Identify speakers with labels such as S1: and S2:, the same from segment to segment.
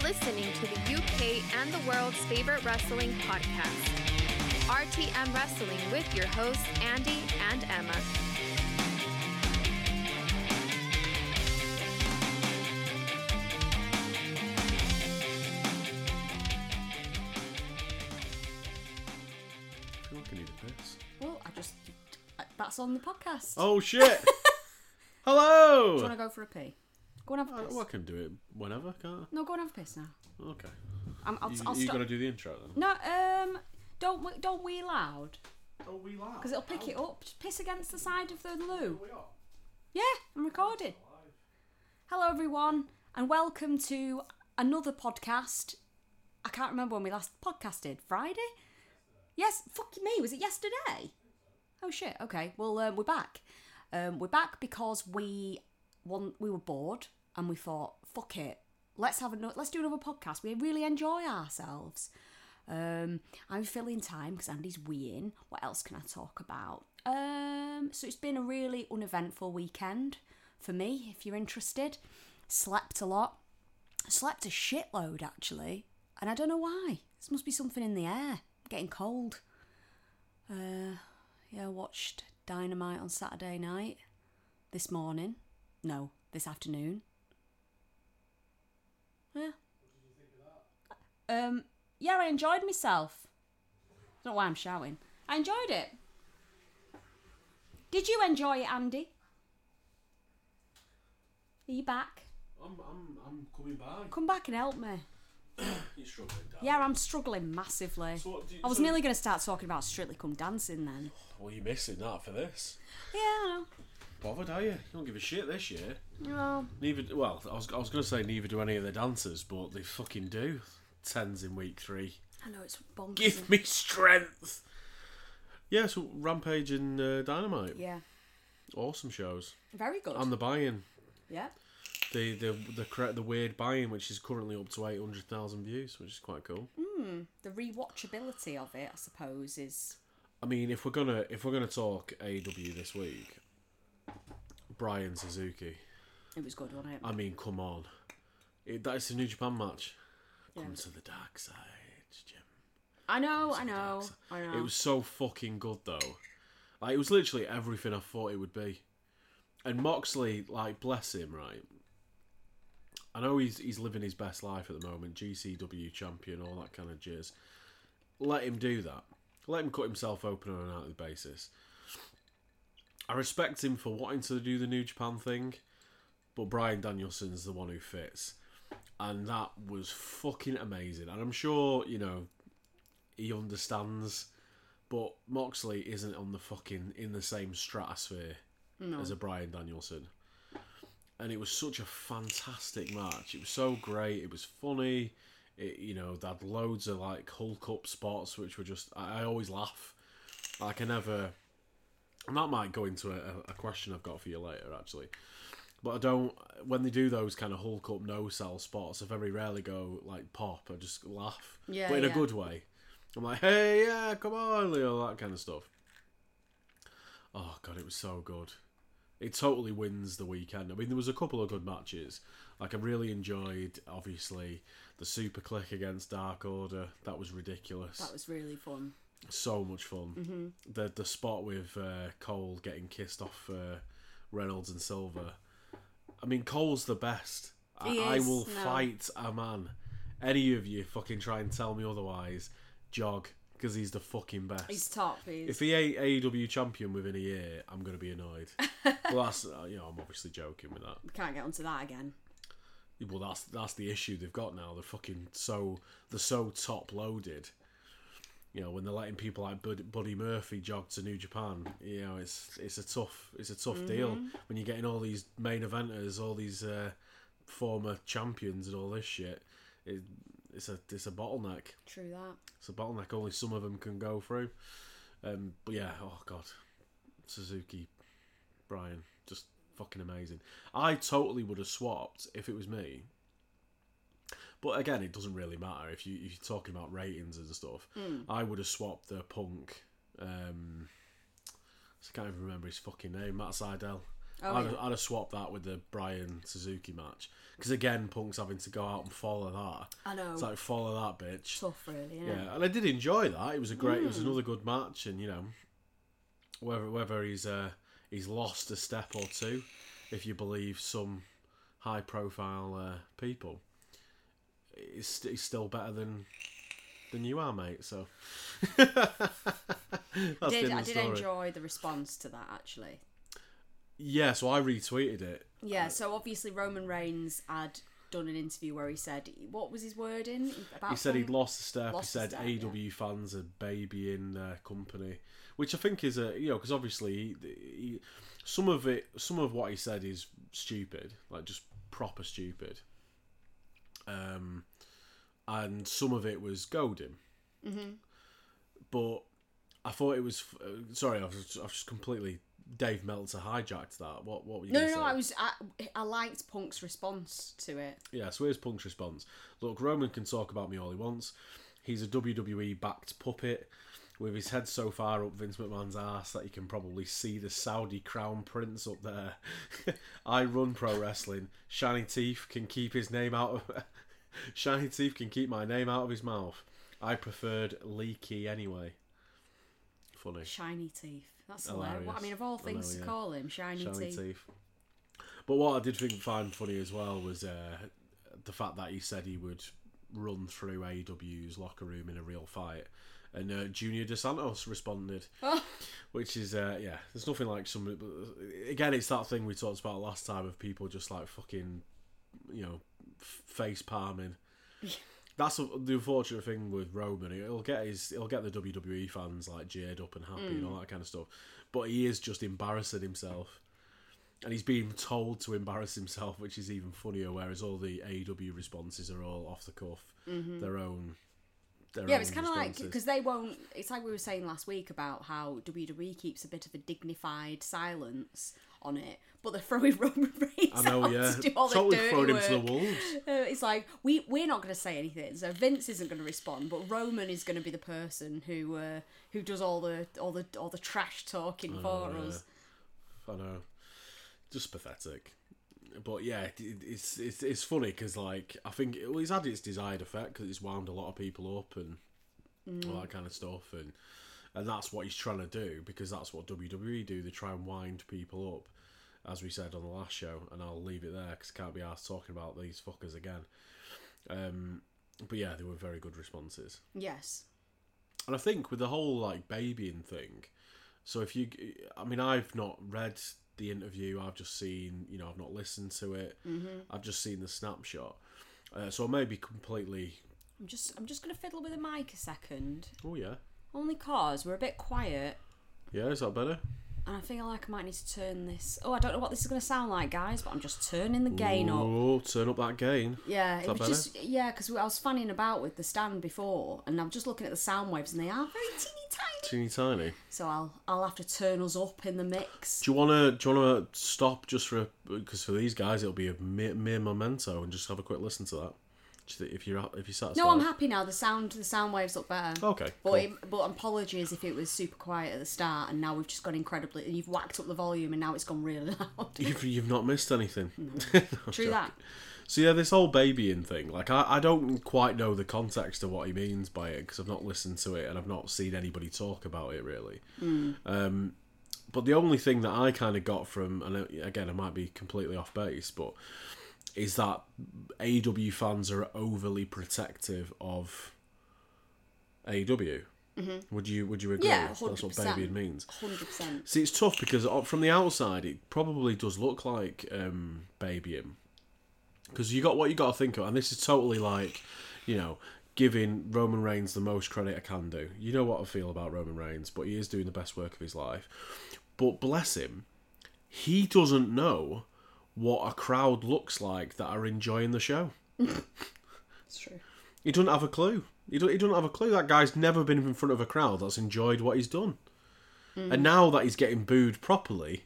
S1: listening to the UK and the world's favorite wrestling podcast, RTM Wrestling, with your hosts Andy and Emma.
S2: I feel like I need a piss.
S3: Well, that's on the podcast.
S2: Oh shit! Hello!
S3: Do you want to go for a pee? Go and have a piss.
S2: Well, I can do it whenever, can't I?
S3: No, go and have a piss now.
S2: Okay.
S3: I'll
S2: You
S3: stop.
S2: got to do the intro then?
S3: No, don't wee loud.
S2: Oh, we laugh.
S3: Because it'll pick it up. Just piss against the side of the loo.
S2: We are.
S3: Yeah, I'm recording. Hello everyone, and welcome to another podcast. I can't remember when we last podcasted. Friday? Yes, fuck me, was it yesterday? Oh shit, okay. Well, we're back. We're back because we were bored and we thought, fuck it, let's do another podcast. We really enjoy ourselves. I'm filling time because Andy's weeing. What else can I talk about? So it's been a really uneventful weekend for me, if you're interested. Slept a lot. Slept a shitload, actually. And I don't know why. This must be something in the air. Getting cold. Yeah, watched Dynamite on Saturday night. This morning. No, this afternoon. Yeah. What did you think of that? Yeah, I enjoyed myself. I don't know why I'm shouting. I enjoyed it. Did you enjoy it, Andy? Are you back?
S2: I'm coming back.
S3: Come back and help me.
S2: You're struggling, Dan.
S3: Yeah, I'm struggling massively.
S2: So
S3: I was nearly going to start talking about Strictly Come Dancing then.
S2: Well, you're missing that for this.
S3: Yeah, I
S2: Bothered, are you? You don't give a shit this year.
S3: know.
S2: Well, I was going to say neither do any of the dancers, but they fucking do. 10s in week 3.
S3: I know, it's bonkers.
S2: Give me strength. Yeah, so Rampage and Dynamite.
S3: Yeah.
S2: Awesome shows.
S3: Very good.
S2: And the buy-in.
S3: Yeah.
S2: The weird buy-in, which is currently up to 800,000 views, which is quite cool.
S3: The rewatchability of it, I suppose, is...
S2: I mean, if we're gonna talk AEW this week, Brian Suzuki.
S3: It was good, wasn't it?
S2: I mean, come on, that's a New Japan match.
S3: Yeah.
S2: Come to the dark side, Jim.
S3: I know.
S2: It was so fucking good though. Like, it was literally everything I thought it would be. And Moxley, like, bless him, right? I know he's living his best life at the moment, GCW champion, all that kind of jizz. Let him do that. Let him cut himself open on an hourly basis. I respect him for wanting to do the New Japan thing, but Bryan Danielson's the one who fits. And that was fucking amazing. And I'm sure, he understands, but Moxley isn't in the same stratosphere as a Bryan Danielson. And it was such a fantastic match. It was so great. It was funny. They had loads of like Hulk up spots, which were just... I always laugh. Like, I never... And that might go into a question I've got for you later, actually. But I don't... When they do those kind of Hulk up no-sell spots, I very rarely go, like, pop. I just laugh.
S3: Yeah,
S2: but in a good way. I'm like, hey, yeah, come on, all that kind of stuff. Oh, God, it was so good. It totally wins the weekend. I mean, there was a couple of good matches. Like, I really enjoyed, obviously, the Super Click against Dark Order. That was ridiculous.
S3: That was really fun.
S2: So much fun. Mm-hmm. The spot with Cole getting kissed off Reynolds and Silver. I mean, Cole's the best. I will fight a man. Any of you fucking try and tell me otherwise, jog. Because he's the fucking best.
S3: He's top.
S2: If he ain't AEW champion within a year, I'm going to be annoyed. Well, that's I'm obviously joking with that.
S3: We can't get onto that again.
S2: Well, that's the issue they've got now. They're so top loaded. When they're letting people like Buddy Murphy jog to New Japan, it's a tough deal when you're getting all these main eventers, all these former champions and all this shit. It's a bottleneck.
S3: True that.
S2: It's a bottleneck. Only some of them can go through. But yeah, oh God, Suzuki, Brian, just fucking amazing. I totally would have swapped if it was me. But again, it doesn't really matter if you're talking about ratings and stuff. I would have swapped the Punk. I can't even remember his fucking name. Matt Sydal. I'd have swapped that with the Brian Suzuki match. Because again, Punk's having to go out and follow that.
S3: I know.
S2: It's like, follow that, bitch.
S3: Tough, really, isn't it?
S2: Yeah, and I did enjoy that. It was it was another good match, and whether he's lost a step or two, if you believe some high-profile people, he's still better than you are, mate. So I did
S3: enjoy the response to that, actually.
S2: Yeah, so I retweeted it.
S3: Yeah, so obviously Roman Reigns had done an interview where he said, what was his wording about?
S2: He said he'd lost a step.
S3: Lost
S2: he
S3: a
S2: said
S3: step,
S2: AEW fans are babying their company, which I think is because obviously some of what he said is stupid, like just proper stupid. And some of it was goading. Mm-hmm. But I thought it was sorry, I've just completely Dave Meltzer hijacked that. What were you going to say?
S3: I liked Punk's response to it.
S2: Yeah, so here's Punk's response. Look, Roman can talk about me all he wants. He's a WWE-backed puppet with his head so far up Vince McMahon's ass that he can probably see the Saudi crown prince up there. I run pro wrestling. Shiny Teeth can keep his name out of... Shiny Teeth can keep my name out of his mouth. I preferred Leaky anyway. Funny.
S3: Shiny Teeth. That's
S2: hilarious.
S3: hilarious. I mean, of all things to call him, Shiny Teeth.
S2: But what I did find funny as well was the fact that he said he would run through AEW's locker room in a real fight. And Junior Dos Santos responded, which is, there's nothing like some... Again, it's that thing we talked about last time of people just like fucking, face palming. That's the unfortunate thing with Roman. He'll get the WWE fans like jeered up and happy and all that kind of stuff. But he is just embarrassing himself. And he's being told to embarrass himself, which is even funnier, whereas all the AEW responses are all off the cuff. Mm-hmm. Their own
S3: it's kind of like, because they won't... It's like we were saying last week about how WWE keeps a bit of a dignified silence on it, but they're throwing Roman Reigns out to do all
S2: totally
S3: the dirty
S2: throwing
S3: work.
S2: Him to the wolves.
S3: It's like, we're not going to say anything, so Vince isn't going to respond, but Roman is going to be the person who does all the trash talking for us.
S2: I know. Just pathetic. But yeah, it's funny because like I think it's had its desired effect because it's wound a lot of people up and all that kind of stuff, and that's what he's trying to do because that's what WWE do. They try and wind people up, as we said on the last show, and I'll leave it there because I can't be arsed talking about these fuckers again. But yeah, they were very good responses.
S3: Yes.
S2: And I think with the whole like babying thing, so I've not read the interview, I've just seen, I've not listened to it. Mm-hmm. I've just seen the snapshot. So I may be completely...
S3: I'm just going to fiddle with the mic a second.
S2: Oh, yeah.
S3: Only cause we're a bit quiet.
S2: Yeah, is that better?
S3: And I feel like I might need to turn this... Oh, I don't know what this is going to sound like, guys, but I'm just turning the gain up.
S2: Oh, turn up that gain.
S3: Yeah, it was better? Because I was fanning about with the stand before, and I'm just looking at the sound waves, and they are very teeny tiny.
S2: Teeny tiny.
S3: So I'll have to turn us up in the mix.
S2: Do you wanna stop just because for these guys it'll be a mere memento and just have a quick listen to that? If you're satisfied.
S3: No, I'm happy now. The sound waves look better.
S2: Okay.
S3: But but apologies if it was super quiet at the start and now we've just gone incredibly. You've whacked up the volume and now it's gone really loud.
S2: You've not missed anything.
S3: No. True that.
S2: So yeah, this whole babying thing, like I don't quite know the context of what he means by it because I've not listened to it and I've not seen anybody talk about it really. But the only thing that I kind of got from, and again I might be completely off base, but is that AEW fans are overly protective of AEW. Mm-hmm. Would you agree?
S3: Yeah, 100%.
S2: That's what babying means.
S3: 100%.
S2: See, it's tough because from the outside it probably does look like babying. Because you got to think of, and this is totally like, giving Roman Reigns the most credit I can do. You know what I feel about Roman Reigns, but he is doing the best work of his life. But bless him, he doesn't know what a crowd looks like that are enjoying the show.
S3: It's true.
S2: He doesn't have a clue. He doesn't have a clue. That guy's never been in front of a crowd that's enjoyed what he's done. And now that he's getting booed properly,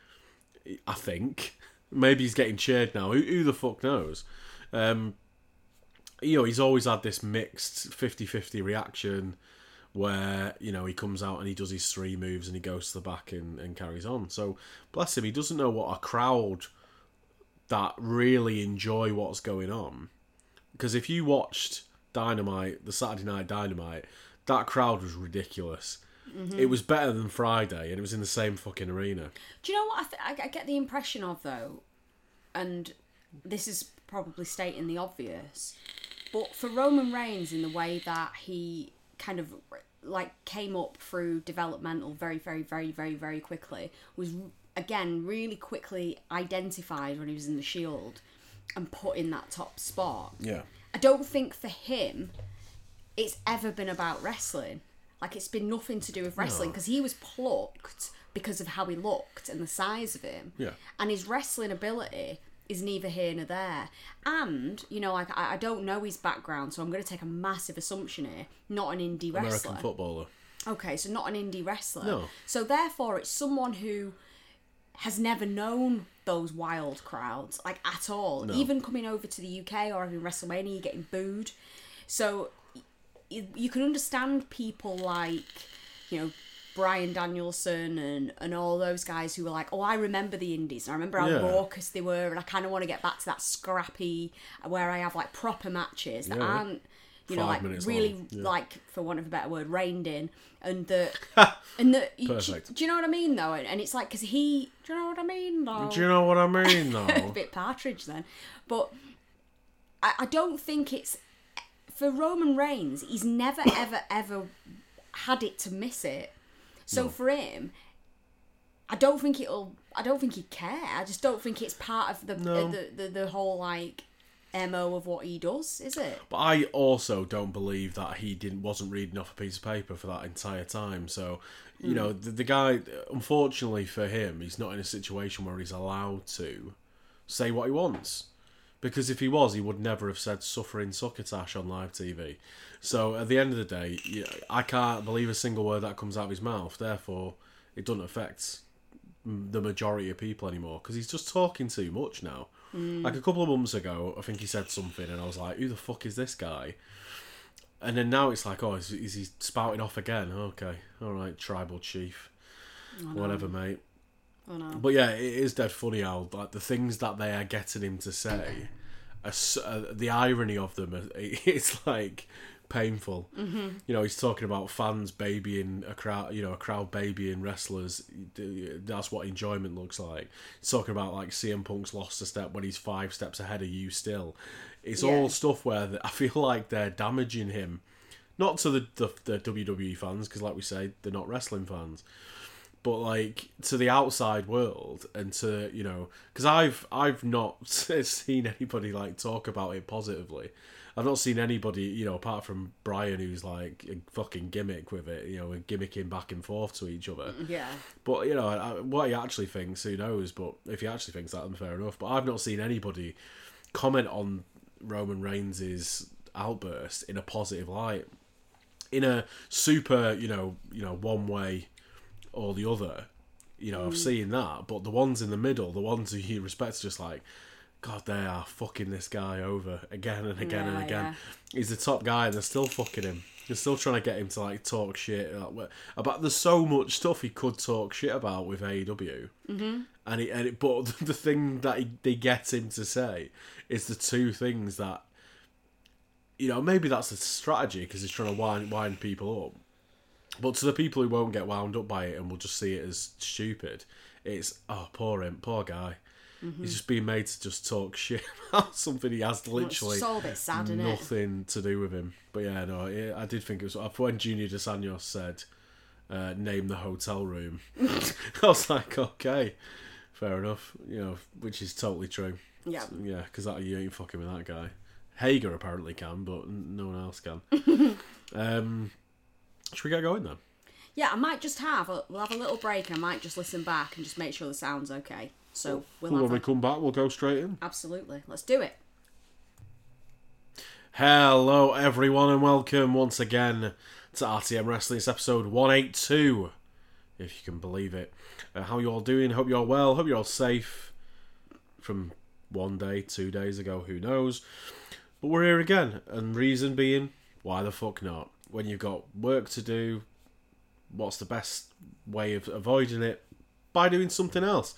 S2: I think... Maybe he's getting cheered now. Who the fuck knows? He's always had this mixed 50-50 reaction where, you know, he comes out and he does his 3 moves and he goes to the back and carries on. So, bless him, he doesn't know what a crowd that really enjoy what's going on. Because if you watched Dynamite, the Saturday Night Dynamite, that crowd was ridiculous. Mm-hmm. It was better than Friday, and it was in the same fucking arena.
S3: Do you know what I get the impression of, though? And this is probably stating the obvious, but for Roman Reigns, in the way that he kind of like came up through developmental very, very, very, very, very quickly, was again really quickly identified when he was in the Shield and put in that top spot.
S2: Yeah.
S3: I don't think for him it's ever been about wrestling. Like, it's been nothing to do with wrestling, because he was plucked because of how he looked and the size of him.
S2: Yeah.
S3: And his wrestling ability is neither here nor there. And, you know, like, I don't know his background, so I'm going to take a massive assumption here. Not an indie wrestler.
S2: American footballer.
S3: Okay, so not an indie wrestler.
S2: No.
S3: So therefore, it's someone who has never known those wild crowds, like, at all.
S2: No.
S3: Even coming over to the UK or having WrestleMania, getting booed. So you can understand people like, you know, Bryan Danielson and all those guys who were like, oh, I remember the indies. I remember how raucous they were, and I kind of want to get back to that scrappy, where I have, like, proper matches that aren't, you know, like, really, like, for want of a better word, reined in. And the...
S2: Perfect.
S3: Do you know what I mean, though? And it's like, because he... Do you know what I mean, though?
S2: Do you know what I mean, though?
S3: A bit Partridge, then. But I don't think it's... For Roman Reigns, he's never, ever, ever had it to miss it. So for him, I don't think he'd care. I just don't think it's part of the whole, like, MO of what he does, is it?
S2: But I also don't believe that he wasn't reading off a piece of paper for that entire time. So, you know, the guy, unfortunately for him, he's not in a situation where he's allowed to say what he wants. Because if he was, he would never have said suffering succotash on live TV. So at the end of the day, I can't believe a single word that comes out of his mouth. Therefore, it doesn't affect the majority of people anymore. Because he's just talking too much now. Like a couple of months ago, I think he said something and I was like, who the fuck is this guy? And then now it's like, oh, is he spouting off again? Okay, alright, tribal chief. Whatever, mate.
S3: Oh, no.
S2: But yeah, it is dead funny how, like, the things that they are getting him to say, the irony of them, it's like painful. Mm-hmm. You know, he's talking about fans babying a crowd, you know, a crowd babying wrestlers. That's what enjoyment looks like. He's talking about, like, CM Punk's lost a step when he's 5 steps ahead of you still. It's all stuff where I feel like they're damaging him. Not to the WWE fans, because like we say, they're not wrestling fans. But, like, to the outside world, and to, you know... Because I've not seen anybody, like, talk about it positively. I've not seen anybody, you know, apart from Brian, who's, like, a fucking gimmick with it, you know, gimmicking back and forth to each other.
S3: Yeah.
S2: But, you know, what he actually thinks, who knows? But if he actually thinks that, then fair enough. But I've not seen anybody comment on Roman Reigns' outburst in a positive light. In a super, you know, one way... or the other, you know, I've seen that, but the ones in the middle, the ones who he respects, just like, God, they are fucking this guy over again and again and again. Yeah. He's the top guy and they're still fucking him. They're still trying to get him to, like, talk shit about. There's so much stuff he could talk shit about with AEW, but the thing that they get him to say is the two things that, you know, maybe that's a strategy because he's trying to wind people up. But to the people who won't get wound up by it and will just see it as stupid, it's, oh, poor guy. Mm-hmm. He's just being made to just talk shit about something he has literally
S3: it's all a bit sad, isn't
S2: nothing to do with him. But yeah, no, I did think it was... When Junior Dos Anjos said, name the hotel room, I was like, okay, fair enough, you know, which is totally true.
S3: Yeah.
S2: So, yeah, because you ain't fucking with that guy. Hager apparently can, but no one else can. Should we get going then?
S3: Yeah, I might just we'll have a little break and I might just listen back and just make sure the sound's okay. So
S2: when we come back, we'll go straight in.
S3: Absolutely. Let's do it.
S2: Hello everyone and welcome once again to RTM Wrestling. It's episode 182, if you can believe it. How you all doing? Hope you're all well. Hope you're all safe from 1 day, 2 days ago, who knows. But we're here again, and reason being, why the fuck not? when you've got work to do, what's the best way of avoiding it? By doing something else.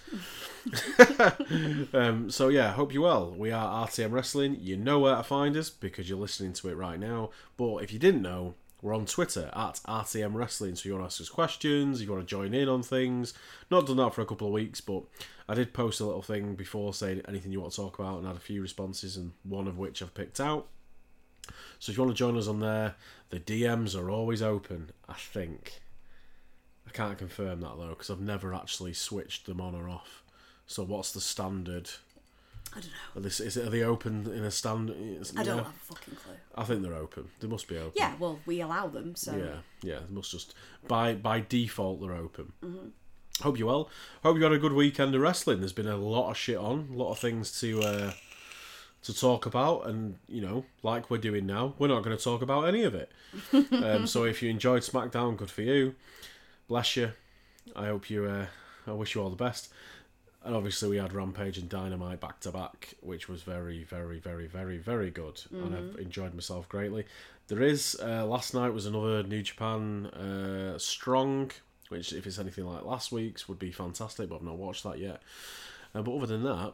S2: So yeah, hope you're well. We are RTM Wrestling. You know where to find us because you're listening to it right now. But if you didn't know, we're on Twitter at RTM Wrestling. So you want to ask us questions, you want to join in on things. Not done that for a couple of weeks, but I did post a little thing before saying anything you want to talk about and had a few responses, and one of which I've picked out. So if you want to join us on there, the DMs are always open, I think. I can't confirm that though, because I've never actually switched them on or off. So what's the standard?
S3: I don't know.
S2: Are they open in a standard?
S3: I don't have a fucking clue.
S2: I think they're open. They must be open.
S3: Yeah, well, we allow them, so...
S2: Yeah, they must just... By default, they're open. Mm-hmm. Hope you're well. Hope you had a good weekend of wrestling. There's been a lot of shit on, a lot of things to talk about, and, you know, like we're doing now, we're not going to talk about any of it. So if you enjoyed SmackDown, good for you. Bless you. I hope you... I wish you all the best. And obviously we had Rampage and Dynamite back to back, which was very, very, very, very, very good. Mm-hmm. And I've enjoyed myself greatly. There is, last night was another New Japan Strong, which if it's anything like last week's would be fantastic, but I've not watched that yet. But other than that,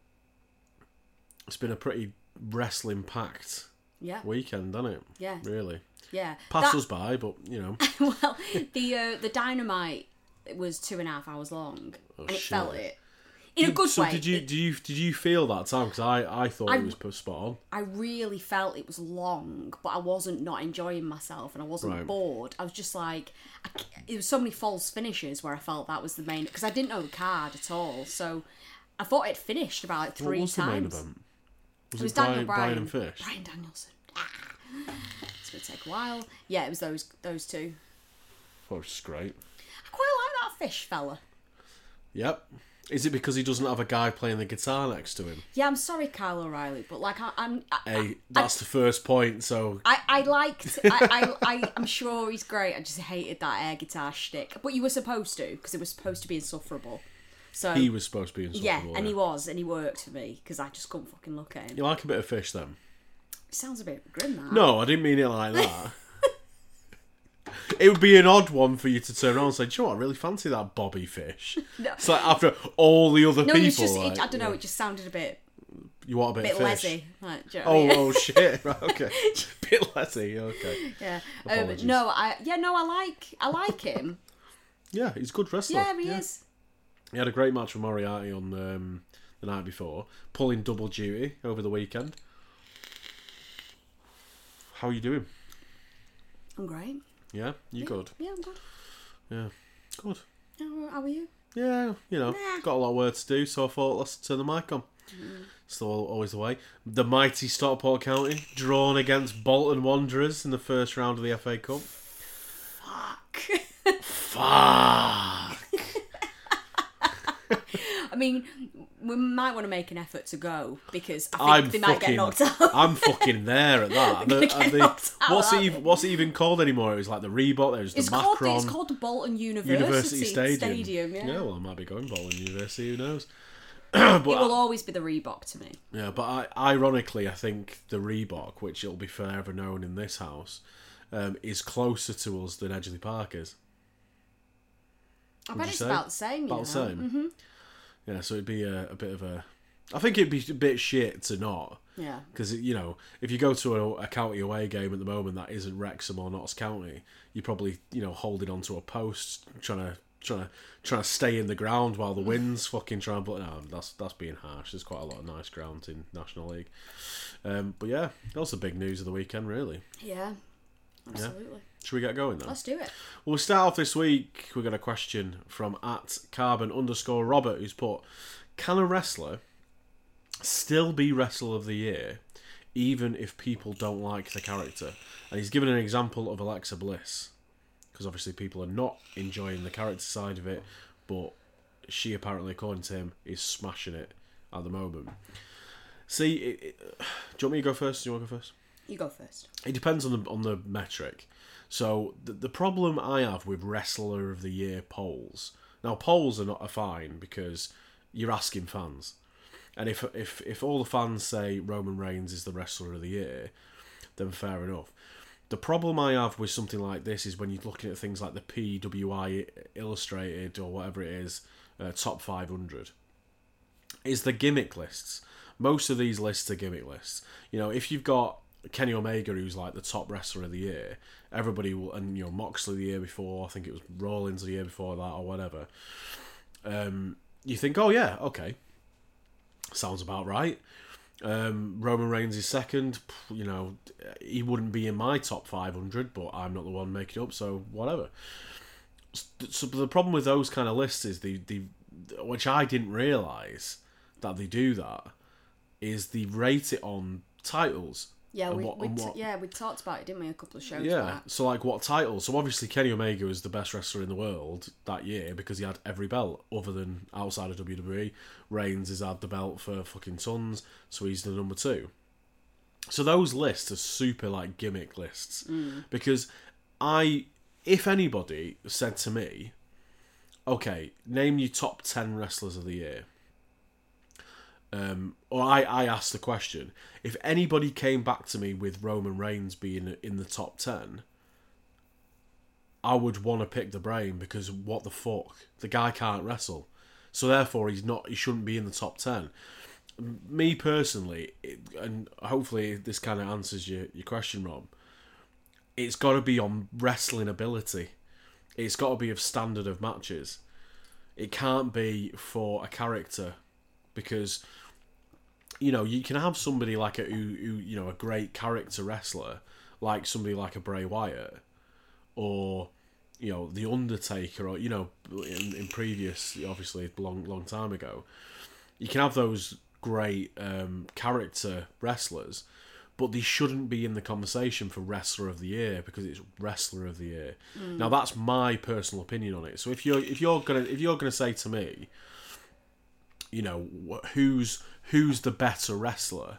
S2: it's been a pretty wrestling-packed weekend, hasn't it?
S3: Yeah.
S2: Really.
S3: Yeah.
S2: Passed us by, but, you know.
S3: Well, the Dynamite was 2.5 hours long, and it felt it. In a good way.
S2: So did you feel that time? Because I thought it was spot on.
S3: I really felt it was long, but I wasn't not enjoying myself, and I wasn't bored. I was just like, it was so many false finishes where I felt that was the main, because I didn't know the card at all. So I thought it finished about like 3 times.
S2: What was the main event?
S3: Was it Daniel
S2: Bryan and Fish?
S3: Bryan Danielson. It's going to take a while. Yeah, it was those two.
S2: Well, which is great.
S3: I quite like that Fish fella.
S2: Yep. Is it because he doesn't have a guy playing the guitar next to him?
S3: Yeah, I'm sorry, Kyle O'Reilly, but like
S2: that's the first point. So
S3: I'm sure he's great. I just hated that air guitar shtick. But you were supposed to, because it was supposed to be insufferable. So
S2: he was supposed to be insufferable.
S3: Yeah, and he was, and he worked for me because I just couldn't fucking look at him.
S2: You like a bit of Fish then?
S3: It sounds a bit grim, that.
S2: No, I didn't mean it like that. It would be an odd one for you to turn around and say, do you know what, I really fancy that Bobby Fish. No. It's like after all the other people.
S3: It's just,
S2: like,
S3: I don't know, it just sounded a bit...
S2: You want a bit of Fish?
S3: Lazy. Like, do you know what I mean?
S2: Oh, shit. Right, okay. Bit lazy, okay.
S3: Yeah. I like him.
S2: Yeah, he's a good wrestler.
S3: Yeah, he is.
S2: He had a great match with Moriarty on the night before, pulling double duty over the weekend. How are you doing?
S3: I'm great.
S2: Yeah? You good?
S3: Yeah, I'm good.
S2: Yeah. Good.
S3: How are you?
S2: Yeah, you know, got a lot of work to do, so I thought, let's turn the mic on. Still always the way. The mighty Stockport County, drawn against Bolton Wanderers in the first round of the FA Cup. Fuck!
S3: I mean, we might want to make an effort to go, because I think they might get knocked out.
S2: I'm fucking there at that. What's it even called anymore? It was like the Reebok, there's the Macron.
S3: It's called the Bolton University Stadium.
S2: Yeah, well, I might be going Bolton University, who knows?
S3: But it will always be the Reebok to me.
S2: Yeah, but ironically, I think the Reebok, which it'll be forever known in this house, is closer to us than Edgeley Park is.
S3: I bet it's about the same.
S2: About the same. Mm-hmm. Yeah, so it'd be a bit of a... I think it'd be a bit shit to not.
S3: Yeah.
S2: Because, you know, if you go to a county away game at the moment that isn't Wrexham or Notts County, you're probably, you know, holding onto a post, trying to stay in the ground while the wind's fucking trying. But no, that's being harsh. There's quite a lot of nice ground in National League. But yeah, that was the big news of the weekend, really.
S3: Yeah, absolutely. Yeah.
S2: Should we get going then?
S3: Let's do it.
S2: Well, we'll start off this week. We got a question from @carbon_Robert, who's put, can a wrestler still be Wrestler of the Year even if people don't like the character? And he's given an example of Alexa Bliss, because obviously people are not enjoying the character side of it, but she apparently, according to him, is smashing it at the moment. See, do you want me to go first? Do you want to go first?
S3: You go first.
S2: It depends on the metric. So the problem I have with Wrestler of the Year polls, now polls are fine because you're asking fans, and if all the fans say Roman Reigns is the Wrestler of the Year, then fair enough. The problem I have with something like this is when you're looking at things like the PWI Illustrated or whatever it is, top 500, is the gimmick lists. Most of these lists are gimmick lists. You know, if you've got Kenny Omega, who's like the top wrestler of the year, everybody will, and you know, Moxley the year before, I think it was Rollins the year before that or whatever. You think, oh yeah, okay, sounds about right. Roman Reigns is second. You know, he wouldn't be in my top 500, but I'm not the one making it up, so whatever. So the problem with those kind of lists is the which I didn't realise that they do that, is they rate it on titles.
S3: Yeah, we talked about it, didn't we, a couple of shows back.
S2: So like what titles? So obviously Kenny Omega was the best wrestler in the world that year because he had every belt other than outside of WWE. Reigns has had the belt for fucking tons, so he's the number 2. So those lists are super like gimmick lists because if anybody said to me, okay, name your top 10 wrestlers of the year, or I asked the question, if anybody came back to me with Roman Reigns being in the top 10, I would want to pick the brain because what the fuck, the guy can't wrestle, so therefore he shouldn't be in the top 10. Me personally, and hopefully this kind of answers your question, Rob, it's got to be on wrestling ability. It's got to be of standard of matches. It can't be for a character, because you know, you can have somebody like a great character wrestler, like somebody like a Bray Wyatt, or you know, the Undertaker, or you know, in previous, obviously long time ago, you can have those great character wrestlers, but they shouldn't be in the conversation for Wrestler of the Year because it's Wrestler of the Year. Now that's my personal opinion on it. So if you're gonna say to me, you know, who's the better wrestler,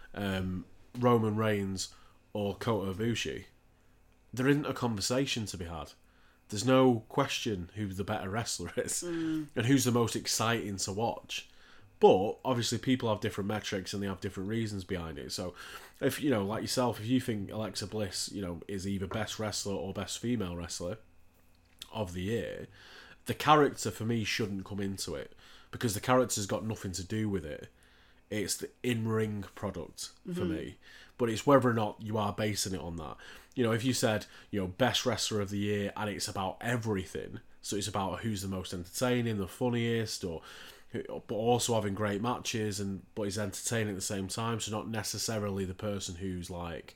S2: Roman Reigns or Kota Ibushi, there isn't a conversation to be had. There's no question who the better wrestler is and who's the most exciting to watch. But obviously people have different metrics and they have different reasons behind it. So if, you know, like yourself, if you think Alexa Bliss, you know, is either best wrestler or best female wrestler of the year, the character for me shouldn't come into it, because the character's got nothing to do with it. It's the in-ring product for me. But it's whether or not you are basing it on that. You know, if you said, you know, best wrestler of the year and it's about everything, so it's about who's the most entertaining, the funniest, but also having great matches, but he's entertaining at the same time, so not necessarily the person who's like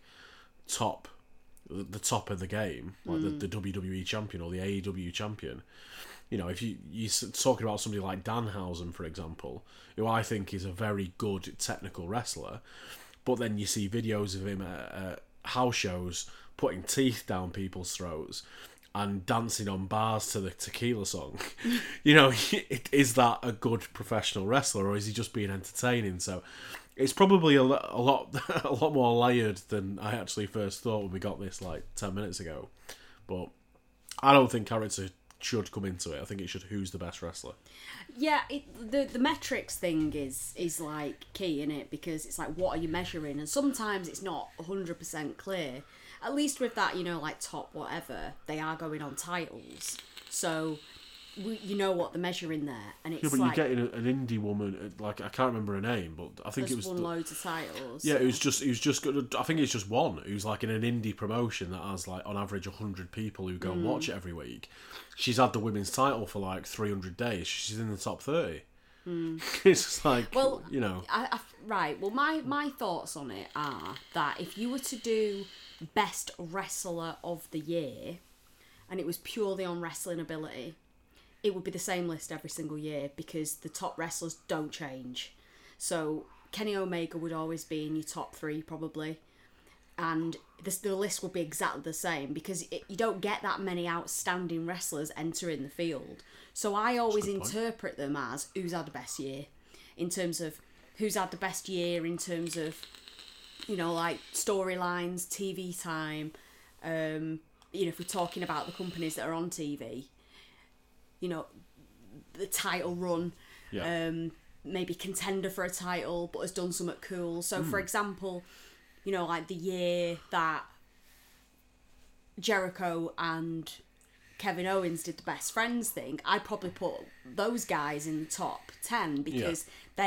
S2: the top of the game, like the WWE champion or the AEW champion. You know, if you're talking about somebody like Danhausen, for example, who I think is a very good technical wrestler, but then you see videos of him at house shows putting teeth down people's throats and dancing on bars to the Tequila song. You know, is that a good professional wrestler, or is he just being entertaining? So it's probably a lot more layered than I actually first thought when we got this like 10 minutes ago. But I don't think character should come into it. I think it should who's the best wrestler.
S3: Yeah, the metrics thing is like key in it, because it's like, what are you measuring? And sometimes it's not 100% clear. At least with that, you know, like top whatever, they are going on titles, so you know what they're measuring there. And it's
S2: but
S3: like,
S2: you're getting an indie woman, like I can't remember her name, but I think it was
S3: won loads of titles.
S2: Yeah, it was just I think it's just one who's like in an indie promotion that has like on average 100 people who go and watch it every week. She's had the women's title for like 300 days. She's in the top 30. It's just like, well, you know.
S3: Right. Well, my thoughts on it are that if you were to do best wrestler of the year and it was purely on wrestling ability, it would be the same list every single year, because the top wrestlers don't change. So Kenny Omega would always be in your top 3 probably, and the list would be exactly the same, because you don't get that many outstanding wrestlers entering the field. So I always interpret them as who's had the best year, in terms of who's had the best year in terms of, you know, like storylines, TV time. You know, if we're talking about the companies that are on TV, you know, the title run, maybe contender for a title, but has done something cool. So, for example, you know, like the year that Jericho and Kevin Owens did the best friends thing, I'd probably put those guys in the top 10 because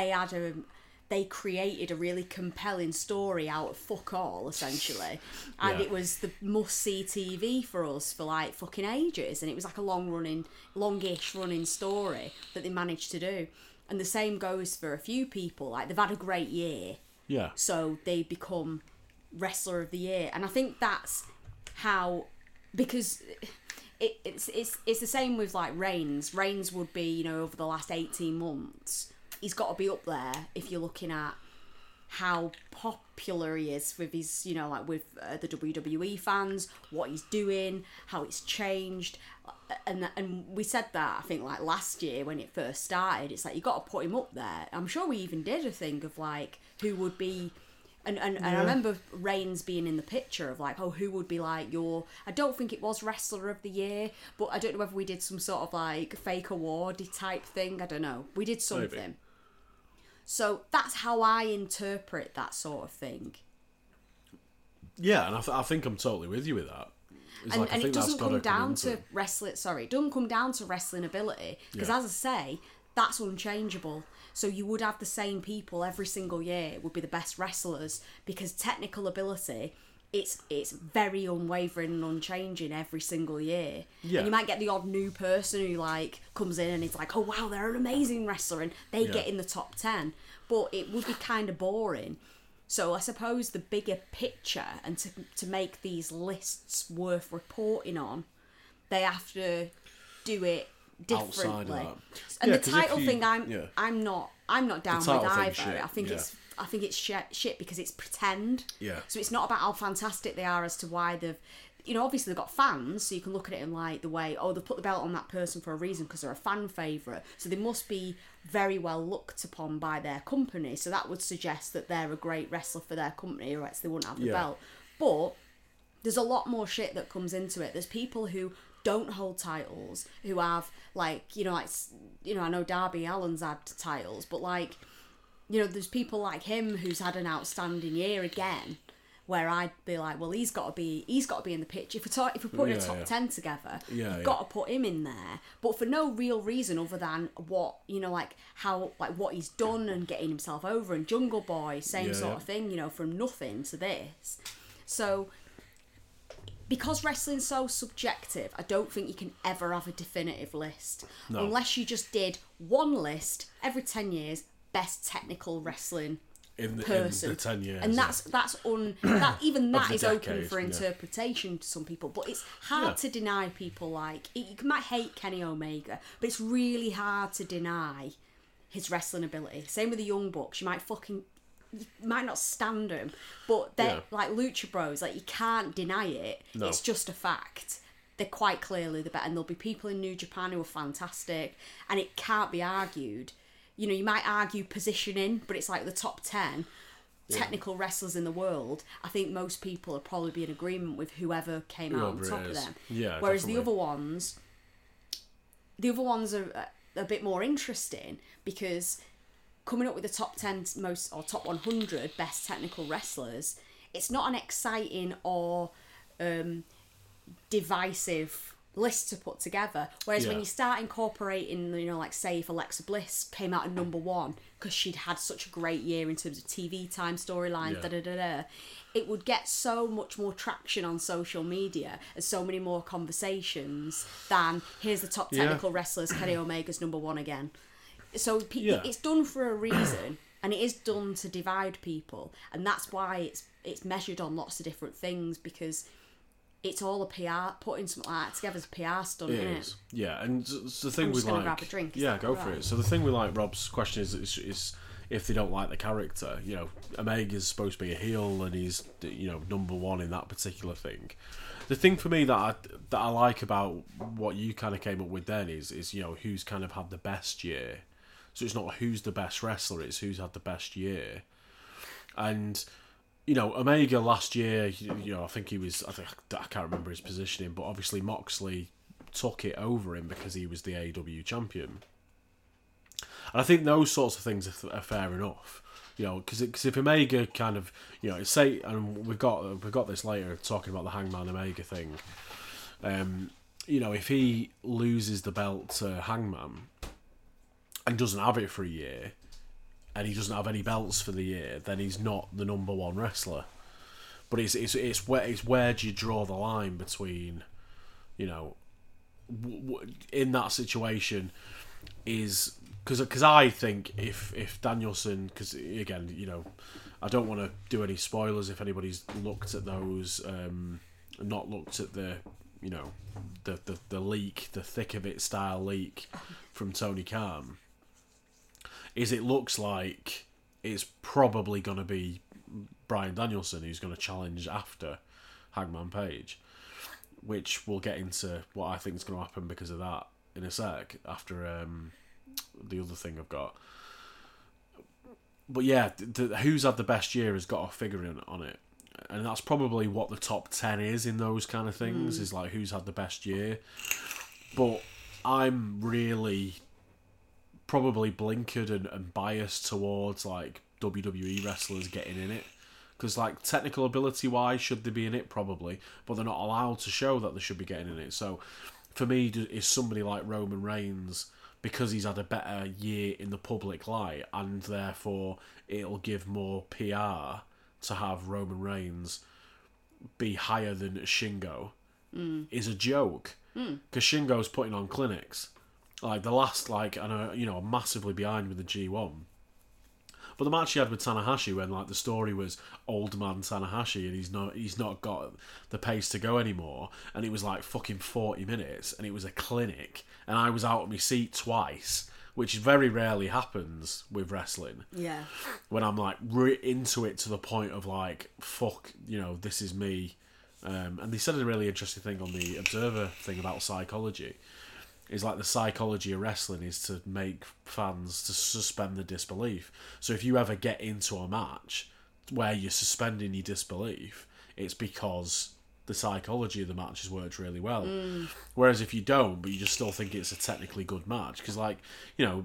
S3: they created a really compelling story out of fuck all, essentially. And it was the must-see TV for us for like fucking ages. And it was like a longish running story that they managed to do. And the same goes for a few people. Like, they've had a great year.
S2: Yeah.
S3: So they become Wrestler of the Year. And I think that's how... Because... It's the same with like Reigns. Reigns would be, you know, over the last 18 months, he's got to be up there if you're looking at how popular he is with his, you know, like with the WWE fans, what he's doing, how it's changed, and we said that I think like last year when it first started. It's like you got to put him up there. I'm sure we even did a thing of like who would be. And I remember Reigns being in the picture of like, oh, who would be like your... I don't think it was Wrestler of the Year, but I don't know whether we did some sort of like fake awardy type thing. I don't know. We did something. Maybe. So that's how I interpret that sort of thing.
S2: Yeah, and I think I'm totally with you with that.
S3: And it doesn't come down to wrestling... Sorry, it doesn't come down to wrestling ability. Because as I say, that's unchangeable. So you would have the same people every single year would be the best wrestlers because technical ability, it's very unwavering and unchanging every single year. Yeah. And you might get the odd new person who like comes in and it's like, oh wow, they're an amazing wrestler and they get in the top 10. But it would be kind of boring. So I suppose the bigger picture and to make these lists worth reporting on, they have to do it differently. And the title thing I'm not down with either. Shit. I think it's shit because it's pretend.
S2: Yeah.
S3: So it's not about how fantastic they are as to why they've, you know, obviously they've got fans, so you can look at it in like the way, oh, they put the belt on that person for a reason because they're a fan favourite. So they must be very well looked upon by their company. So that would suggest that they're a great wrestler for their company, or else they wouldn't have the belt. But there's a lot more shit that comes into it. There's people who don't hold titles, who have like, I know Darby Allin's had titles, but like, you know, there's people like him who's had an outstanding year again, where I'd be like, well, he's got to be in the picture. If we're putting a top 10 together, you've got to put him in there, but for no real reason other than what, you know, like how, like what he's done and getting himself over, and Jungle Boy, same sort of thing, you know, from nothing to this. So because wrestling's so subjective, I don't think you can ever have a definitive list. No. Unless you just did one list every 10 years, best technical wrestling person.
S2: In the 10 years.
S3: And that is open for interpretation to some people. But it's hard to deny people like... You might hate Kenny Omega, but it's really hard to deny his wrestling ability. Same with the Young Bucks. You might not stand them, but they're like Lucha Bros. Like, you can't deny it. No. It's just a fact. They're quite clearly the better, and there'll be people in New Japan who are fantastic, and it can't be argued. You know, you might argue positioning, but it's like the top 10 technical wrestlers in the world. I think most people would probably be in agreement with whoever came out on top of them.
S2: Yeah,
S3: whereas
S2: definitely.
S3: the other ones are a bit more interesting because coming up with the top 10 most or top 100 best technical wrestlers, it's not an exciting or divisive list to put together. Whereas when you start incorporating, you know, like say if Alexa Bliss came out at number 1 because she'd had such a great year in terms of TV time, storylines, it would get so much more traction on social media and so many more conversations than here's the top technical wrestlers, Kenny Omega's number 1 again. So it's done for a reason, and it is done to divide people, and that's why it's measured on lots of different things, because it's all a PR, putting something like that together is PR stunt, isn't it?
S2: Yeah, and the thing
S3: I'm just
S2: we like...
S3: grab a drink.
S2: Yeah, go for it. So the thing we like Rob's question is if they don't like the character, you know, Omega's supposed to be a heel and he's, you know, number 1 in that particular thing. The thing for me that I like about what you kind of came up with then is, you know, who's kind of had the best year. So it's not who's the best wrestler, it's who's had the best year. And, you know, Omega last year, you know, I can't remember his positioning, but obviously Moxley took it over him because he was the AEW champion. And I think those sorts of things are fair enough. You know, because if Omega kind of, you know, say, and we've got this later talking about the Hangman Omega thing. You know, if he loses the belt to Hangman and doesn't have it for a year, and he doesn't have any belts for the year, then he's not the number one wrestler. But it's where do you draw the line between, you know, in that situation is because I think if Danielson, because again, you know, I don't want to do any spoilers if anybody's looked at those, not looked at the, you know, the leak, the thick of it style leak from Tony Khan, is it looks like it's probably going to be Bryan Danielson who's going to challenge after Hangman Page, which we'll get into what I think is going to happen because of that in a sec after the other thing I've got. But yeah, who's had the best year has got a figure in on it. And that's probably what the top 10 is in those kind of things, is like who's had the best year. But I'm really probably blinkered and biased towards like WWE wrestlers getting in it. Because like technical ability wise, should they be in it? Probably. But they're not allowed to show that they should be getting in it. So for me, is somebody like Roman Reigns, because he's had a better year in the public light, and therefore it'll give more PR to have Roman Reigns be higher than Shingo, is a joke. Because Shingo's putting on clinics. Like the last, like, I know, you know, I'm massively behind with the G1. But the match he had with Tanahashi, when like the story was old man Tanahashi and he's not got the pace to go anymore, and it was like fucking 40 minutes, and it was a clinic, and I was out of my seat twice, which very rarely happens with wrestling.
S3: Yeah. When
S2: I'm like into it to the point of like, fuck, you know, this is me. And they said a really interesting thing on the Observer thing about psychology. Is like the psychology of wrestling is to make fans to suspend the disbelief. So if you ever get into a match where you're suspending your disbelief, it's because the psychology of the match has worked really well. Whereas if you don't, but you just still think it's a technically good match, because like, you know,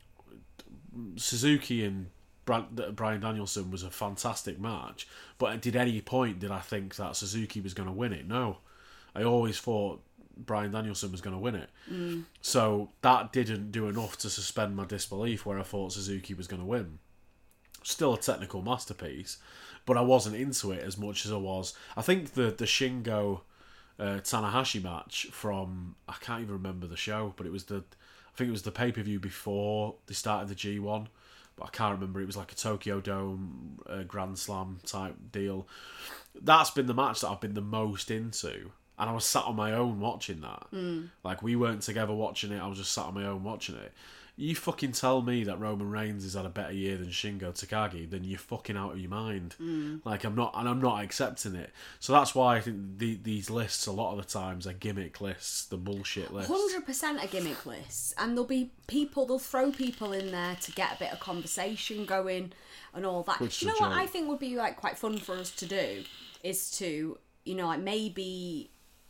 S2: Suzuki and Bryan Danielson was a fantastic match, but at any point did I think that Suzuki was going to win it? No. I always thought Bryan Danielson was going to win it. So that didn't do enough to suspend my disbelief where I thought Suzuki was going to win. Still a technical masterpiece, but I wasn't into it as much as I was. I think the Shingo Tanahashi match from, I can't even remember the show, but I think it was the pay-per-view before they started the G1, but I can't remember. It was like a Tokyo Dome Grand Slam type deal. That's been the match that I've been the most into. And I was sat on my own watching that. Like, we weren't together watching it. I was just sat on my own watching it. You fucking tell me that Roman Reigns has had a better year than Shingo Takagi, then you're fucking out of your mind. Like, I'm not accepting it. So that's why I think these lists, a lot of the times, are gimmick lists, the bullshit lists.
S3: 100% are gimmick lists. And they'll throw people in there to get a bit of conversation going and all that.
S2: Which
S3: you know what I think would be, like, quite fun for us to do? Is to, you know, like, maybe,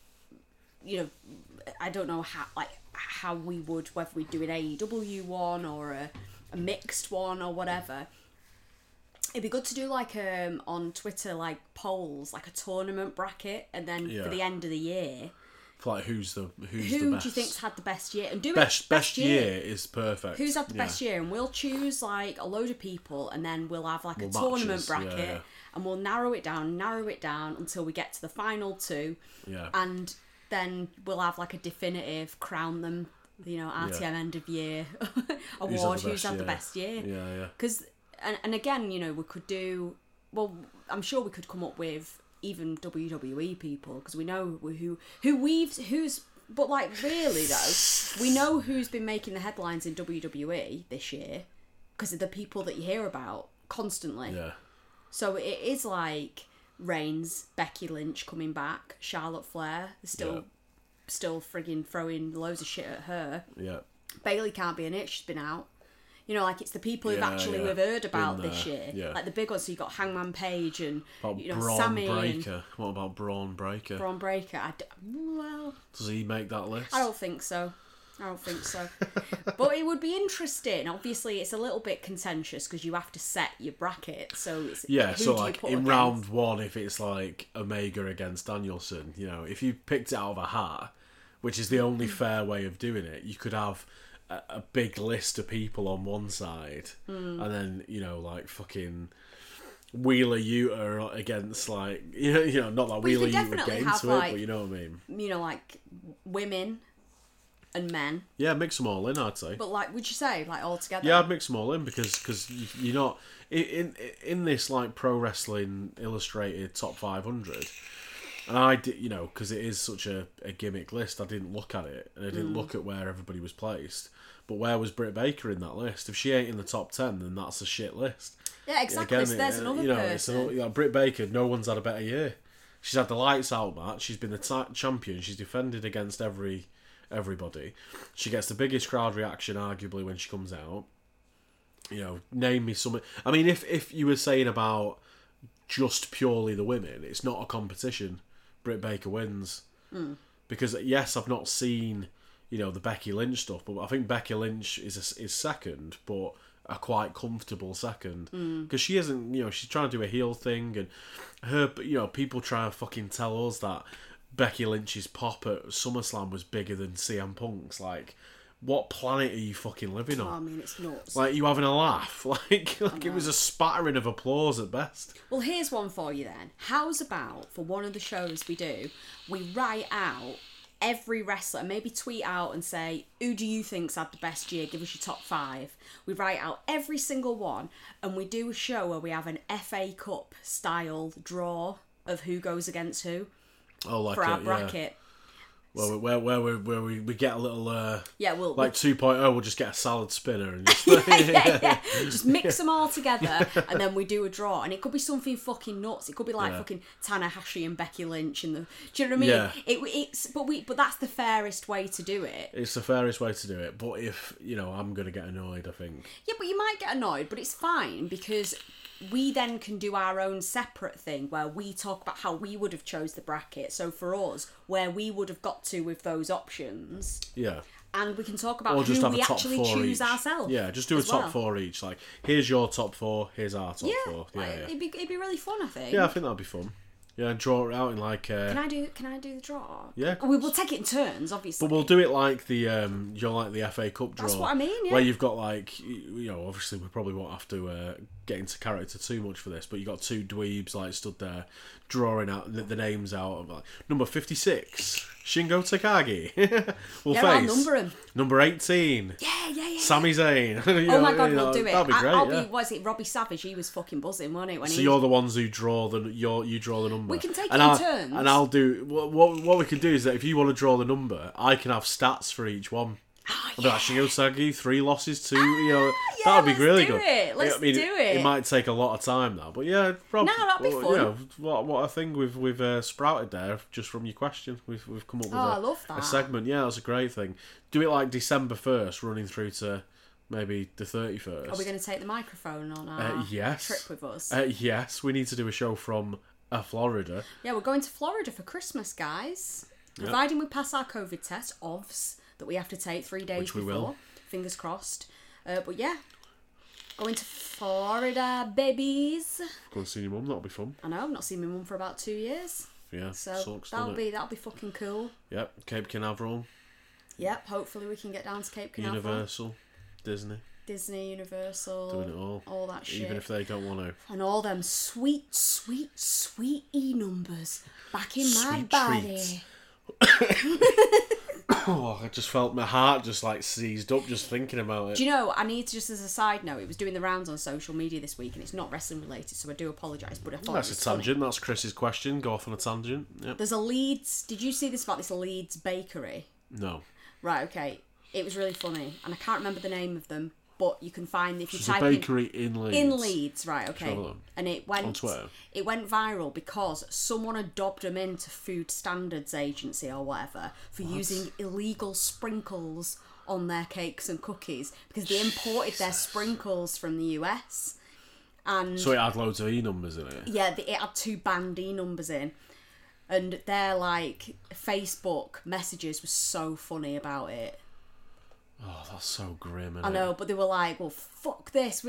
S3: you know, I don't know how we would, whether we do an AEW one or a mixed one or whatever. It'd be good to do like on Twitter, like polls, like a tournament bracket, and then for the end of the year,
S2: for like who the best.
S3: Who do you think's had the best year? And do
S2: best year is perfect.
S3: Who's had the best year? And we'll choose like a load of people, and then we'll have like a tournament bracket, and we'll narrow it down until we get to the final two.
S2: Yeah.
S3: And then we'll have like a definitive crown them, you know, RTM end of year award. Who's had the best year?
S2: Yeah.
S3: Because and again, you know, we could do. Well, I'm sure we could come up with even WWE people, because we know who's. But like really though, we know who's been making the headlines in WWE this year because of the people that you hear about constantly.
S2: Yeah.
S3: So it is like Reigns, Becky Lynch coming back, Charlotte Flair, still frigging throwing loads of shit at her.
S2: Yeah.
S3: Bayley can't be in it, she's been out. You know, like it's the people we've heard about this year.
S2: Yeah.
S3: Like the big ones, so you got Hangman Page and
S2: Braun
S3: Sammy
S2: Breaker.
S3: and
S2: What about Braun Breaker?
S3: Braun Breaker. Well,
S2: does he make that list?
S3: I don't think so. I don't think so. But it would be interesting. Obviously, it's a little bit contentious because you have to set your bracket. So it's
S2: Yeah,
S3: who
S2: so
S3: do you
S2: like
S3: put
S2: in
S3: against?
S2: round one, if it's like Omega against Danielson, you know, if you picked it out of a hat, which is the only fair way of doing it, you could have a big list of people on one side, and then, you know, like fucking Wheeler Yuta against, like, you know, not that
S3: But you
S2: Wheeler
S3: could
S2: Yuta would
S3: definitely
S2: get
S3: have,
S2: into it,
S3: like,
S2: but you know what I mean.
S3: You know, like women and men.
S2: Yeah, mix them all in, I'd say.
S3: But like, would you say like all together?
S2: Yeah, I'd mix them all in because you're not in this like Pro Wrestling Illustrated Top 500. And I did, you know, because it is such a gimmick list. I didn't look at it, and I didn't look at where everybody was placed. But where was Britt Baker in that list? If she ain't in the top 10, then that's a shit list.
S3: Yeah, exactly.
S2: Again,
S3: so there's another
S2: you know,
S3: person.
S2: Britt Baker. No one's had a better year. She's had the lights out match. She's been the champion. She's defended against everybody. She gets the biggest crowd reaction, arguably, when she comes out. You know, name me something. I mean, if you were saying about just purely the women, it's not a competition. Britt Baker wins. Because, yes, I've not seen, you know, the Becky Lynch stuff, but I think Becky Lynch is second, but a quite comfortable second. Because she isn't, you know, she's trying to do a heel thing, and her, you know, people try to fucking tell us that Becky Lynch's pop at SummerSlam was bigger than CM Punk's. Like, what planet are you fucking living on?
S3: I mean, it's nuts.
S2: Like, you having a laugh? Like it was a spattering of applause at best.
S3: Well, here's one for you then. How's about, for one of the shows we do, we write out every wrestler, maybe tweet out and say, who do you think's had the best year? Give us your top 5. We write out every single one, and we do a show where we have an FA Cup style draw of who goes against who for our bracket.
S2: Well, where we get a little
S3: We'll
S2: like 2.0, we'll just get a salad spinner and just
S3: yeah. Just mix them all together, and then we do a draw. And it could be something fucking nuts. It could be like fucking Tanahashi and Becky Lynch, and do you know what I mean?
S2: Yeah.
S3: But that's the fairest way to do it.
S2: It's the fairest way to do it. But if, you know, I'm gonna get annoyed, I think.
S3: Yeah, but you might get annoyed, but it's fine because we then can do our own separate thing where we talk about how we would have chose the bracket. So for us, where we would have got to with those options.
S2: Yeah.
S3: And we can talk about
S2: Or just
S3: who
S2: have
S3: we
S2: a top
S3: actually
S2: 4
S3: choose
S2: each.
S3: ourselves.
S2: Yeah, just do a top 4 each. Like, here's your top 4, here's our top 4. Yeah, yeah.
S3: It'd be really fun, I think.
S2: Yeah, I think that'd be fun. Yeah, and draw it out in like.
S3: Can I do the draw?
S2: Yeah.
S3: We will take it in turns, obviously.
S2: But we'll do it like the the FA Cup draw.
S3: That's what I mean. Yeah.
S2: Where you've got like, you know, obviously we probably won't have to get into character too much for this, but you got 2 dweebs like stood there drawing out the names out of like number 56 Shingo Takagi. We'll face
S3: I'll number him.
S2: Number 18.
S3: Yeah.
S2: Sami Zayn.
S3: Oh my god, we'll do it.
S2: That'd be great.
S3: I'll be. Was it Robbie Savage? He was fucking buzzing, wasn't it? When
S2: so you're the ones who draw you draw the number.
S3: We can take it
S2: and
S3: in turns.
S2: And I'll do what we can do is that if you want to draw the number, I can have stats for each one. I'll be like Shingo Takagi, 3 losses, 2. You know, that'd be really good.
S3: Let's do it.
S2: It might take a lot of time now, but yeah, probably.
S3: No, that'd be fun.
S2: You know, what I think we've sprouted there just from your question. We've come up with
S3: I love that.
S2: a segment. Yeah, that's a great thing. Do it like December 1st, running through to maybe the 31st.
S3: Are we going to take the microphone on our trip with us?
S2: Yes, we need to do a show from Florida.
S3: Yeah, we're going to Florida for Christmas, guys. Providing we pass our COVID test, OVS, that we have to take 3 days
S2: Which we
S3: before.
S2: will.
S3: Fingers crossed. But yeah, going to Florida, babies.
S2: Go and see your mum. That'll be fun.
S3: I know, I've not seen my mum for about 2 years.
S2: Yeah,
S3: So
S2: sucks,
S3: that'll be fucking cool.
S2: Yep, Cape Canaveral,
S3: Yep, hopefully we can get down to Cape Canaveral.
S2: Universal, Disney,
S3: Universal.
S2: doing it all
S3: that shit.
S2: even if they don't want to.
S3: And all them sweet E numbers back in my
S2: Sweet
S3: body.
S2: treats. Oh, I just felt my heart just like seized up just thinking about it.
S3: Do you know, I need to, just as a side note, it was doing the rounds on social media this week and it's not wrestling related, so I do apologise, but I thought
S2: That's
S3: it was
S2: a tangent.
S3: funny.
S2: That's Chris's question. Go off on a tangent. Yep.
S3: There's a Leeds, did you see this about this Leeds bakery?
S2: No.
S3: Right, okay. It was really funny and I can't remember the name of them, but you can find if you
S2: It's
S3: type
S2: a bakery in Leeds.
S3: in Leeds, right? Okay,
S2: Have a look.
S3: and it
S2: On Twitter.
S3: went viral because someone had dobbed them into Food Standards Agency or whatever for using illegal sprinkles on their cakes and cookies because they imported their sprinkles from the US, and
S2: So it had loads of E numbers in it.
S3: yeah, it had 2 banned E numbers in, and their like Facebook messages were so funny about it.
S2: Oh, that's so grim.
S3: I know, but they were like, well, fuck this.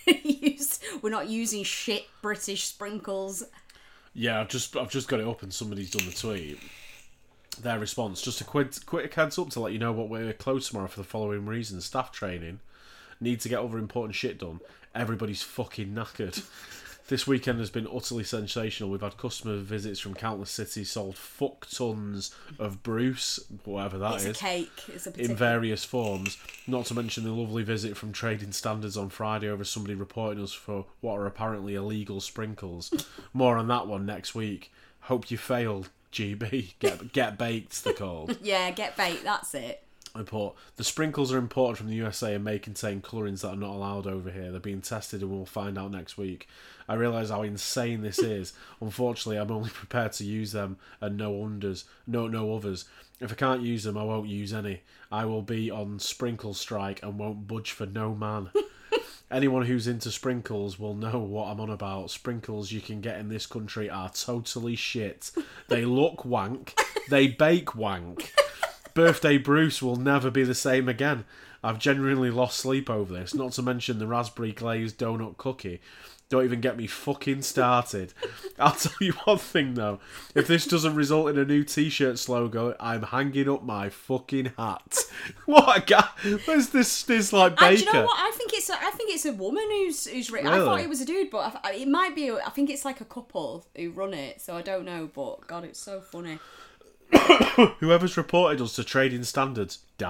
S3: We're not using shit British sprinkles.
S2: Yeah, I've just got it up and somebody's done the tweet. Their response, just a quick heads up to let you know what we're closed tomorrow for the following reasons. Staff training, need to get other important shit done. Everybody's fucking knackered. This weekend has been utterly sensational. We've had customer visits from countless cities, sold fuck tons of Bruce, whatever that is.
S3: It's a cake. It's a
S2: in various forms. Not to mention the lovely visit from Trading Standards on Friday over somebody reporting us for what are apparently illegal sprinkles. More on that one next week. Hope you failed, GB. Get baked, they're called.
S3: Yeah, get baked. That's it.
S2: Report. The sprinkles are imported from the USA and may contain colourings that are not allowed over here. They're being tested and we'll find out next week. I realise how insane this is. Unfortunately, I'm only prepared to use them and no others. If I can't use them, I won't use any. I will be on sprinkle strike and won't budge for no man. Anyone who's into sprinkles will know what I'm on about. Sprinkles you can get in this country are totally shit. They look wank. They bake wank. Birthday Bruce will never be the same again. I've genuinely lost sleep over this, not to mention the raspberry glazed donut cookie. Don't even get me fucking started. I'll tell you one thing though, if this doesn't result in a new t-shirt slogan, I'm hanging up my fucking hat. What a guy! Where's this like baker?
S3: Do you know what? I think it's a woman who's written.
S2: Really?
S3: I thought it was a dude, but it might be. I think it's like a couple who run it. So I don't know, but God, it's so funny.
S2: Whoever's reported us to Trading Standards, Dan? ?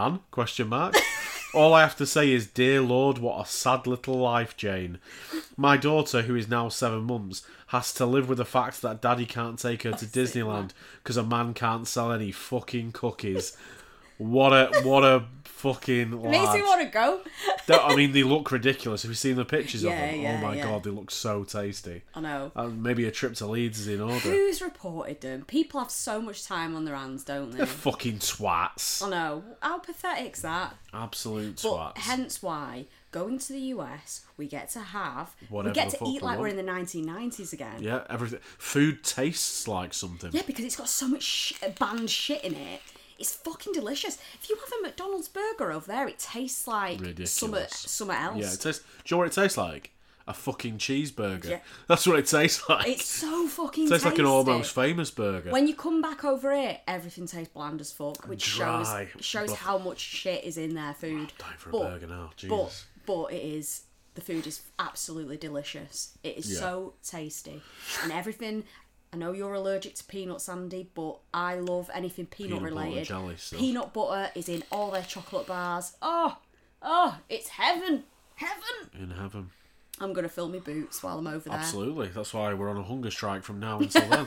S2: All I have to say is, dear Lord, what a sad little life, Jane. My daughter, who is now 7 months, has to live with the fact that Daddy can't take her to Disneyland because a man can't sell any fucking cookies. What a fucking lad.
S3: Makes me want to go.
S2: I mean, they look ridiculous. Have you seen the pictures of them? Oh my god, they look so tasty.
S3: I know.
S2: Maybe a trip to Leeds is in order.
S3: Who's reported them? People have so much time on their hands, don't they?
S2: They're fucking twats.
S3: I know. How pathetic's that?
S2: Absolute
S3: But
S2: twats.
S3: hence why going to the US, we get to have,
S2: Whatever
S3: we get
S2: the
S3: to
S2: fuck
S3: eat
S2: we
S3: like we're
S2: want.
S3: in the 1990s again.
S2: Yeah, everything. Food tastes like something.
S3: Yeah, because it's got so much banned shit in it. It's fucking delicious. If you have a McDonald's burger over there, it tastes like
S2: Ridiculous.
S3: something else.
S2: Yeah, it tastes. Do you know what it tastes like? A fucking cheeseburger.
S3: Yeah.
S2: That's what it tastes like.
S3: It's so fucking
S2: It tastes
S3: tasty.
S2: like an Almost Famous burger.
S3: When you come back over here, everything tastes bland as fuck, which
S2: Dry.
S3: shows how much shit is in their food.
S2: I'm dying for a burger now. Jesus.
S3: But it is. The food is absolutely delicious. It is so tasty, and everything. I know you're allergic to peanuts, Andy, but I love anything peanut related.
S2: Butter, jelly stuff.
S3: Peanut butter is in all their chocolate bars. Oh, it's heaven.
S2: In heaven.
S3: I'm gonna fill my boots while I'm over there.
S2: Absolutely. That's why we're on a hunger strike from now until then.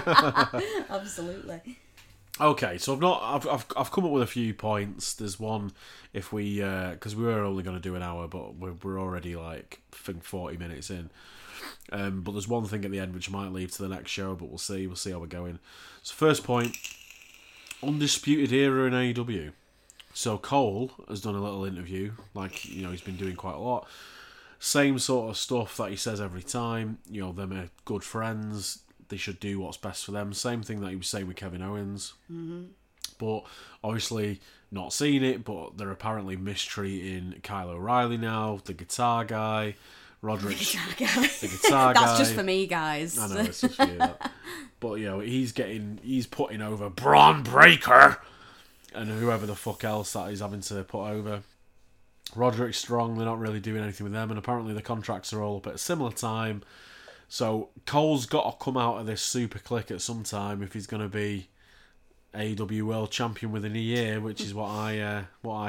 S3: Absolutely.
S2: Okay, so I've come up with a few points. There's one, if we because we were only going to do an hour, but we're already like I think 40 minutes in. But there's one thing at the end which I might leave to the next show, but we'll see how we're going. So first point, undisputed era in AEW. So Cole has done a little interview, like he's been doing quite a lot. Same sort of stuff that he says every time. Them are good friends. They should do what's best for them. Same thing that he was saying with Kevin Owens. Mm-hmm. But obviously not seen it, but they're apparently mistreating Kyle O'Reilly now, the guitar guy, Roderick. The guitar guy.
S3: That's just for me, guys.
S2: I know, it's just for you. But, he's putting over Braun Breaker and whoever the fuck else that he's having to put over. Roderick Strong, they're not really doing anything with them, and apparently the contracts are all up at a similar time. So Cole's got to come out of this super click at some time if he's going to be AEW World Champion within a year, which is what I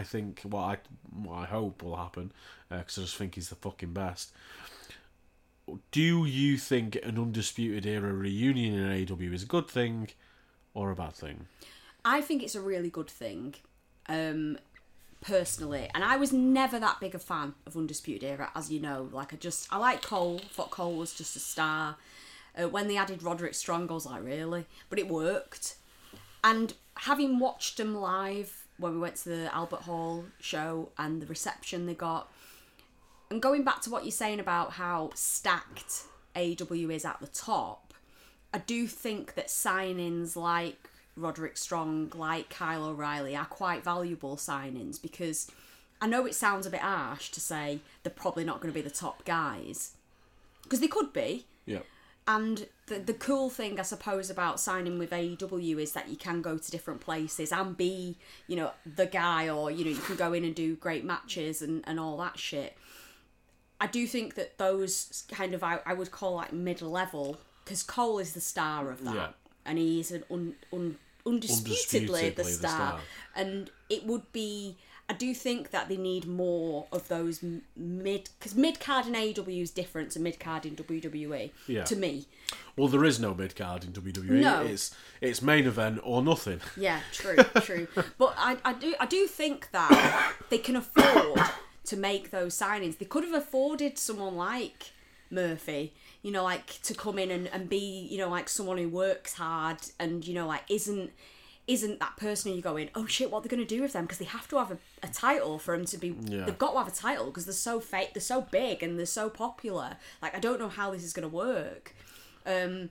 S2: hope will happen, because I just think he's the fucking best. Do you think an Undisputed Era reunion in AEW is a good thing or a bad thing?
S3: I think it's a really good thing. Personally, and I was never that big a fan of Undisputed Era, as you know. I like Cole. Thought Cole was just a star. When they added Roderick Strong, I was like, really? But it worked. And having watched them live when we went to the Albert Hall show and the reception they got, and going back to what you're saying about how stacked AEW is at the top, I do think that signings like Roderick Strong, like Kyle O'Reilly, are quite valuable signings, because I know it sounds a bit harsh to say they're probably not going to be the top guys, because they could be.
S2: Yeah.
S3: And the cool thing, I suppose, about signing with AEW is that you can go to different places and be, you know, the guy, or, you know, you can go in and do great matches and all that shit. I do think that those kind of, I would call like mid-level, because Cole is the star of that.
S2: Yeah.
S3: And he's an undisputedly the star. And it would be... I do think that they need more of those because mid-card in AEW is different to mid-card in WWE, to me.
S2: Well, there is no mid-card in WWE.
S3: No.
S2: It's main event or nothing.
S3: Yeah, true. But I do think that they can afford to make those signings. They could have afforded someone like Murphy, you know, like to come in and be, you know, like someone who works hard and, you know, like isn't that person who you're going, oh shit, what are they going to do with them? Because they have to have a title for them to be... Yeah. They've got to have a title because they're so fake, they're so big and they're so popular. Like, I don't know how this is going to work. And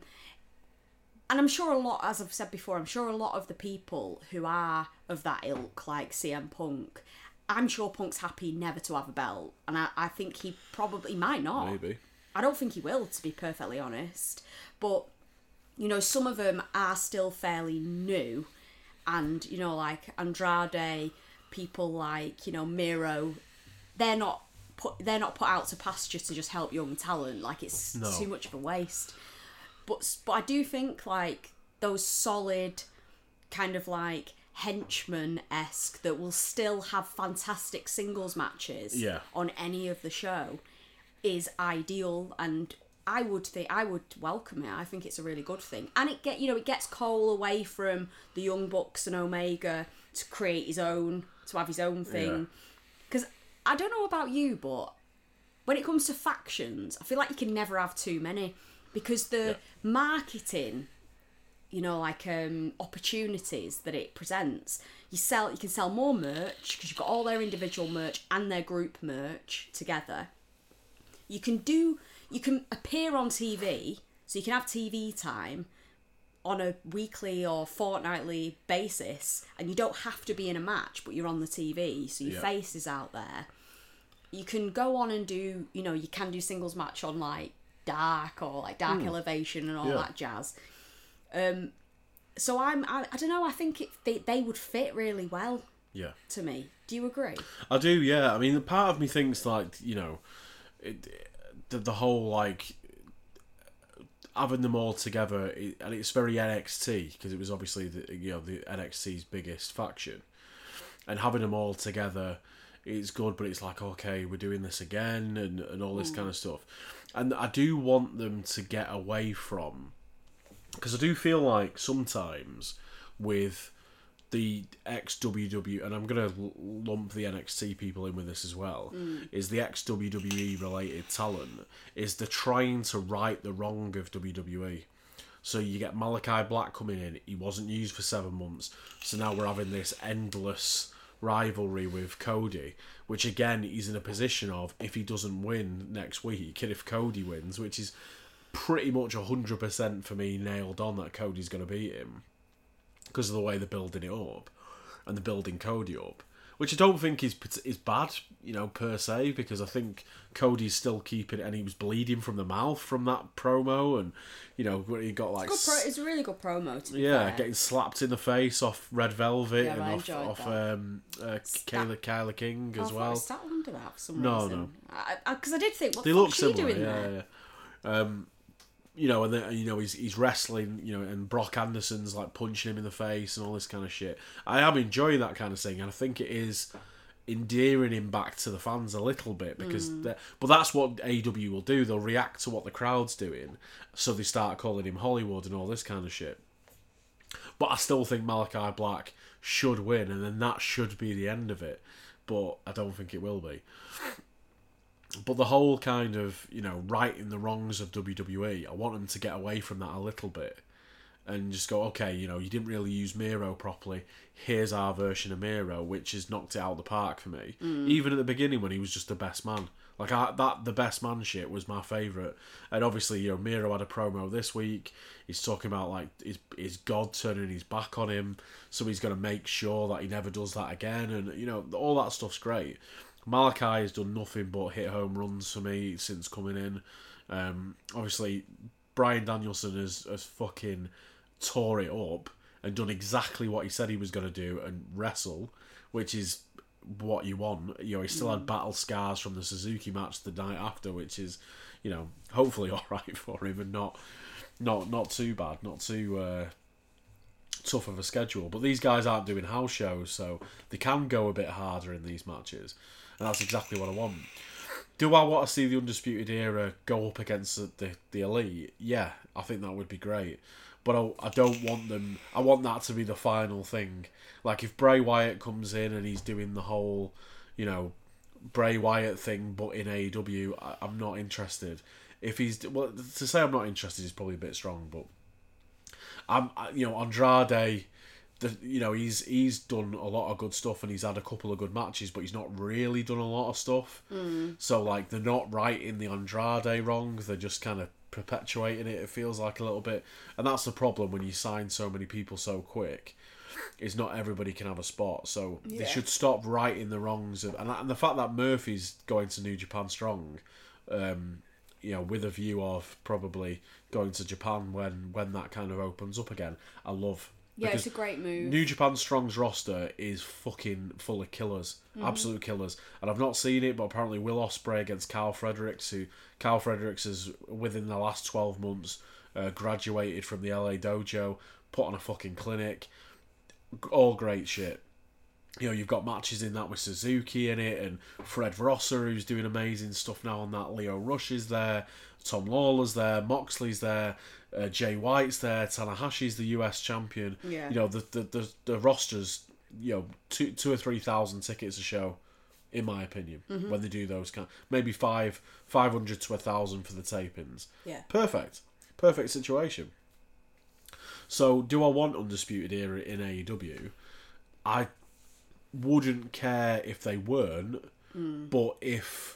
S3: I'm sure a lot, as I've said before, I'm sure a lot of the people who are of that ilk, like CM Punk, I'm sure Punk's happy never to have a belt. And I think he probably might not.
S2: Maybe.
S3: I don't think he will, to be perfectly honest. But, you know, some of them are still fairly new. And, you know, like Andrade, people like, you know, Miro, they're not put out to pasture to just help young talent. Like, it's too much of a waste. But I do think, like, those solid kind of, like, henchmen-esque that will still have fantastic singles matches on any of the show is ideal. And I would welcome it. I think it's a really good thing, and it gets Cole away from the Young Bucks and Omega to create his own, to have his own thing. Because I don't know about you, but when it comes to factions, I feel like you can never have too many, because the marketing, you know, like opportunities that it presents, you can sell more merch because you've got all their individual merch and their group merch together. You can appear on TV, so you can have TV time on a weekly or fortnightly basis, and you don't have to be in a match, but you're on the TV, so your face is out there. You can go on and do, you know, you can do singles match on like Dark or like Dark Elevation and all that jazz. So I don't know, I think they would fit really well to me. Do you agree?
S2: I do, yeah. I mean, part of me thinks like, you know, the whole like having them all together, and it's very NXT because it was obviously the NXT's biggest faction, and having them all together is good, but it's like, okay, we're doing this again and all this kind of stuff. And I do want them to get away from, because I do feel like sometimes with the ex-WWE, and I'm going to lump the NXT people in with this as well, is the ex-WWE related talent, is they're trying to right the wrong of WWE. So you get Malachi Black coming in, he wasn't used for 7 months, so now we're having this endless rivalry with Cody, which again, he's in a position of, if he doesn't win next week, and if Cody wins, which is pretty much 100% for me nailed on that Cody's going to beat him, because of the way they're building it up, and they're building Cody up, which I don't think is bad, you know, per se, because I think Cody's still keeping it, and he was bleeding from the mouth from that promo, and, you know, he got like...
S3: It's a really good promo, to be fair.
S2: Getting slapped in the face off Red Velvet and off Kyla King as well.
S3: I sat under that for some reason. No. Because I did think, what the
S2: fuck
S3: is she doing there?
S2: You know, and then, you know, he's wrestling, you know, and Brock Anderson's like punching him in the face and all this kind of shit. I am enjoying that kind of thing, and I think it is endearing him back to the fans a little bit, because but that's what AEW will do. They'll react to what the crowd's doing, so they start calling him Hollywood and all this kind of shit. But I still think Malachi Black should win, and then that should be the end of it. But I don't think it will be. But the whole kind of, you know, righting the wrongs of WWE, I want them to get away from that a little bit. and just go, okay, you know, you didn't really use Miro properly. Here's our version of Miro, which has knocked it out of the park for me. Even at the beginning when he was just the best man. Like, the best man shit was my favourite. And obviously, you know, Miro had a promo this week. He's talking about, like, his God turning his back on him. So he's going to make sure that he never does that again. And, you know, all that stuff's great. Malachi has done nothing but hit home runs for me since coming in. Obviously, Bryan Danielson has fucking tore it up and done exactly what he said he was going to do and wrestle, which is what you want. You know, he still had battle scars from the Suzuki match the night after, which is, you know, hopefully all right for him and not too bad, not too tough of a schedule. But these guys aren't doing house shows, so they can go a bit harder in these matches, and that's exactly what I want. Do I want to see the Undisputed Era go up against the Elite? Yeah, I think that would be great. But I don't want them... I want that to be the final thing. Like, if Bray Wyatt comes in and he's doing the whole, you know, Bray Wyatt thing, but in AEW, I'm not interested. If he's... Well, to say I'm not interested is probably a bit strong, but... you know, Andrade... you know, he's done a lot of good stuff and he's had a couple of good matches, but he's not really done a lot of stuff. So, like, they're not righting the Andrade wrong. They're just kind of perpetuating it, it feels like, a little bit. And that's the problem when you sign so many people so quick, is not everybody can have a spot. So they should stop righting the wrongs. And the fact that Murphy's going to New Japan Strong, you know, with a view of probably going to Japan when that kind of opens up again, I love.
S3: Yeah, it's a great move.
S2: New Japan Strong's roster is fucking full of killers. Absolute killers. And I've not seen it, but apparently Will Ospreay against Carl Fredericks, who Carl Fredericks has, within the last 12 months, graduated from the LA Dojo, put on a fucking clinic. All great shit. You know, you've got matches in that with Suzuki in it, and Fred Rosser, who's doing amazing stuff now on that. Leo Rush is there. Tom Lawler's there. Moxley's there. Jay White's there. Tanahashi's the US champion.
S3: Yeah.
S2: You know, the roster's, you know, 2,000 or 3,000 tickets a show, in my opinion, when they do those maybe 500 to 1,000 for the tapings.
S3: Yeah.
S2: Perfect situation. So, do I want Undisputed Era in AEW? I wouldn't care if they weren't, but if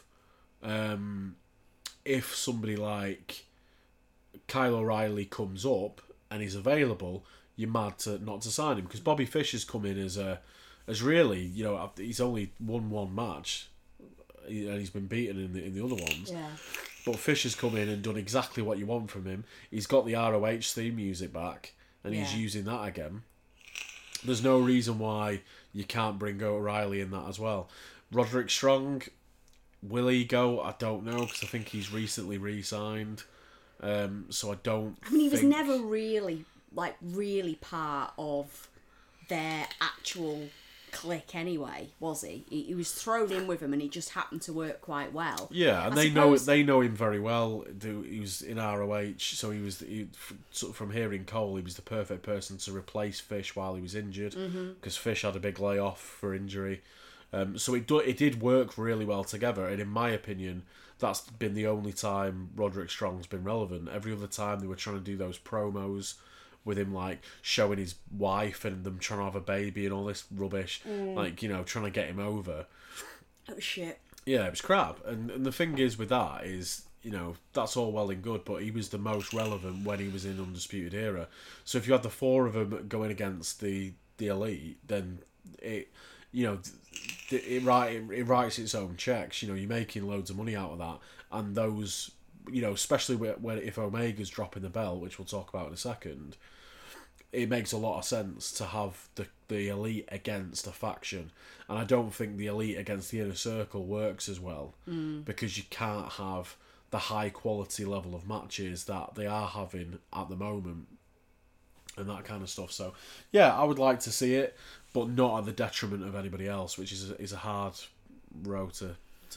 S2: somebody like Kyle O'Reilly comes up and he's available, you're mad not to sign him, because Bobby Fish has come in as really, you know, he's only won one match and he's been beaten in the other ones.
S3: Yeah.
S2: But Fish has come in and done exactly what you want from him. He's got the ROH theme music back and he's using that again. There's no reason why you can't bring O'Reilly in that as well. Roderick Strong, will he go? I don't know, because I think he's recently re-signed. So I don't.
S3: I mean, he was never really part of their actual clique anyway, was he? He was thrown in with them, and he just happened to work quite well.
S2: Yeah, and they know him very well. He was in ROH, so from hearing Cole, he was the perfect person to replace Fish while he was injured, because Fish had a big layoff for injury. So it did work really well together, and in my opinion, that's been the only time Roderick Strong's been relevant. Every other time they were trying to do those promos with him, like, showing his wife and them trying to have a baby and all this rubbish, like, you know, trying to get him over.
S3: Oh, shit.
S2: Yeah, it was crap. And the thing is with that is, you know, that's all well and good, but he was the most relevant when he was in Undisputed Era. So if you had the four of them going against the Elite, then it, you know, it writes its own checks. You know, you're making loads of money out of that, and those, you know, especially if Omega's dropping the belt, which we'll talk about in a second, it makes a lot of sense to have the Elite against a faction. And I don't think the Elite against the Inner Circle works as well, because you can't have the high quality level of matches that they are having at the moment and that kind of stuff. So yeah, I would like to see it, but not at the detriment of anybody else, which is a hard rope to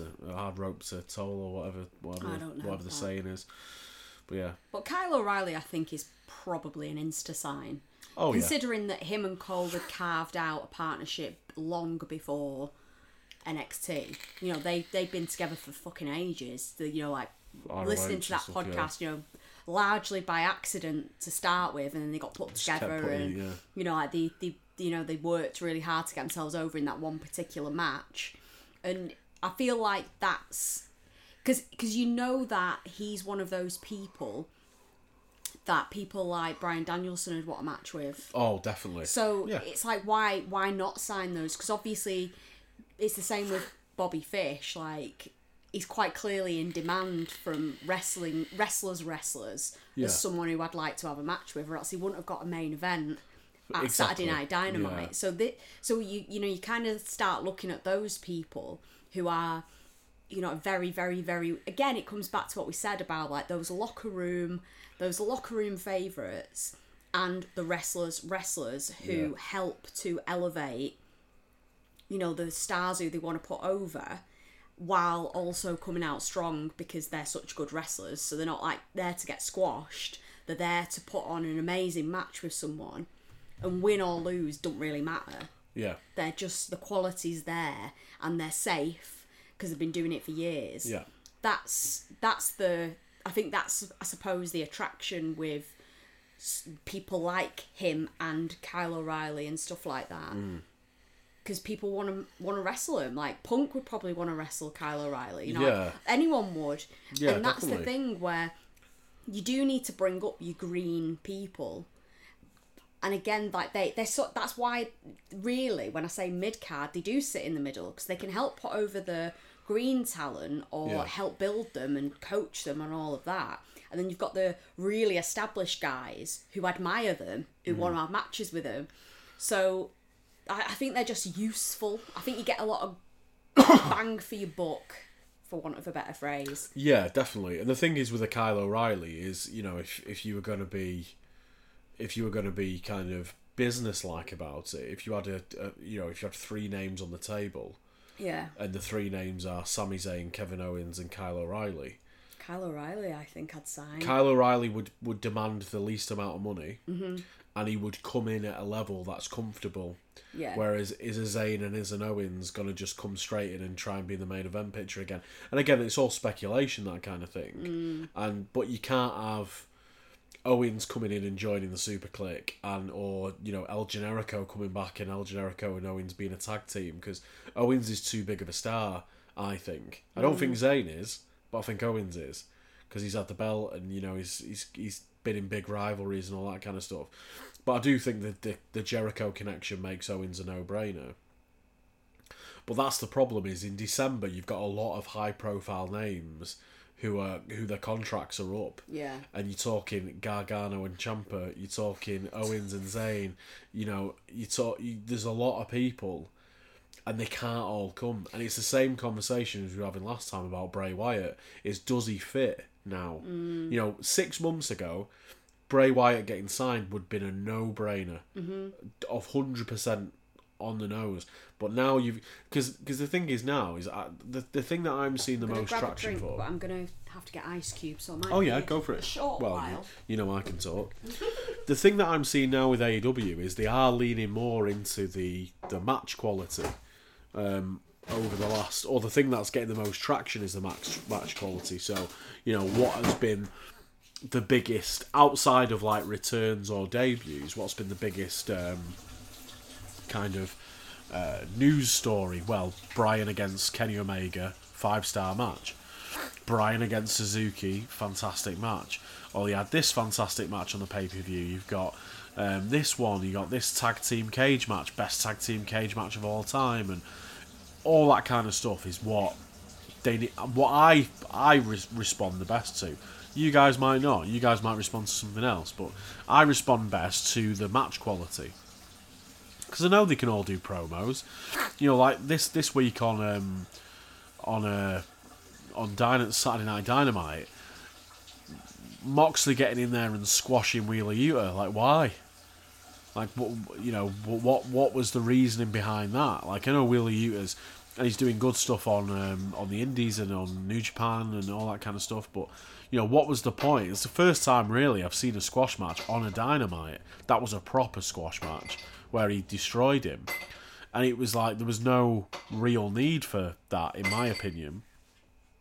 S2: toll, or whatever the saying is. But yeah.
S3: But Kyle O'Reilly, I think, is probably an insta-sign.
S2: Oh,
S3: considering that him and Cole had carved out a partnership long before NXT. You know, they've been together for fucking ages. You know, like,
S2: ROH
S3: listening to that
S2: stuff,
S3: podcast, you know, largely by accident to start with, and then they got put together, and you know, like they worked really hard to get themselves over in that one particular match. And I feel like that's because you know that he's one of those people that people like Bryan Danielson would want a match with.
S2: Oh, definitely.
S3: So it's like, why not sign those? Because obviously it's the same with Bobby Fish. Like, he's quite clearly in demand from wrestlers as someone who I'd like to have a match with, or else he wouldn't have got a main event at Saturday Night Dynamite. Yeah. So you kind of start looking at those people who are, you know, very, very, very, again, it comes back to what we said about like those locker room favourites and the wrestlers who help to elevate, you know, the stars who they want to put over, while also coming out strong because they're such good wrestlers. So they're not like there to get squashed. They're there to put on an amazing match with someone, and win or lose don't really matter. Yeah. They're just, the quality's there and they're safe because they've been doing it for years. Yeah. That's I think that's, I suppose, the attraction with people like him and Kyle O'Reilly and stuff like that. Because people want to wrestle him. Like, Punk would probably want to wrestle Kyle O'Reilly. You know, like, anyone would. Yeah, and that's definitely the thing where you do need to bring up your green people. And again, like they're so, that's why, really, when I say mid-card, they do sit in the middle, because they can help put over the green talent or help build them and coach them and all of that. And then you've got the really established guys who admire them, who want to have matches with them. So I think they're just useful. I think you get a lot of bang for your buck, for want of a better phrase. Yeah, definitely. And the thing is with a Kyle O'Reilly is, you know, if you were going to be kind of business-like about it, if you had if you had three names on the table, and the three names are Sami Zayn, Kevin Owens, and Kyle O'Reilly. Kyle O'Reilly, I think I'd sign. Kyle O'Reilly would demand the least amount of money, and he would come in at a level that's comfortable. Yeah. Whereas is a Zayn and is an Owens gonna just come straight in and try and be in the main event picture again? And again, it's all speculation, that kind of thing. But you can't have Owens coming in and joining the Super Click, or El Generico coming back and El Generico and Owens being a tag team, because Owens is too big of a star, I think. I don't think Zayn is, but I think Owens is, because he's had the belt and he's been in big rivalries and all that kind of stuff. But I do think that the Jericho connection makes Owens a no-brainer. But that's the problem, is in December you've got a lot of high-profile names who their contracts are up. Yeah. And you're talking Gargano and Ciampa, you're talking Owens and Zayn, there's a lot of people, and they can't all come. And it's the same conversation as we were having last time about Bray Wyatt, is does he fit now? 6 months ago, Bray Wyatt getting signed would have been a no-brainer, of 100% on the nose. But now because the thing is now is the thing that I'm seeing the most traction for. But I'm gonna have to get ice cubes, so I might go for it. Short while. I can talk. The thing that I'm seeing now with AEW is they are leaning more into the match quality. Over the last, or the thing that's getting the most traction is the match quality. So what has been the biggest, outside of like returns or debuts, what's been the biggest kind of news story? Well, Bryan against Kenny Omega, 5-star match. Bryan against Suzuki, fantastic match. Or you had this fantastic match on the pay-per-view. You've got this one, you got this tag team cage match, best tag team cage match of all time, and all that kind of stuff is what they need, what I respond the best to. You guys might not. You guys might respond to something else, but I respond best to the match quality, because I know they can all do promos. Like this week on Saturday Night Dynamite, Moxley getting in there and squashing Wheeler Yuta. Like, why? Like, what was the reasoning behind that? Like, I know Wheeler Yuta's, and he's doing good stuff on the Indies and on New Japan and all that kind of stuff, but what was the point? It's the first time really I've seen a squash match on a Dynamite that was a proper squash match where he destroyed him, and it was like there was no real need for that, in my opinion.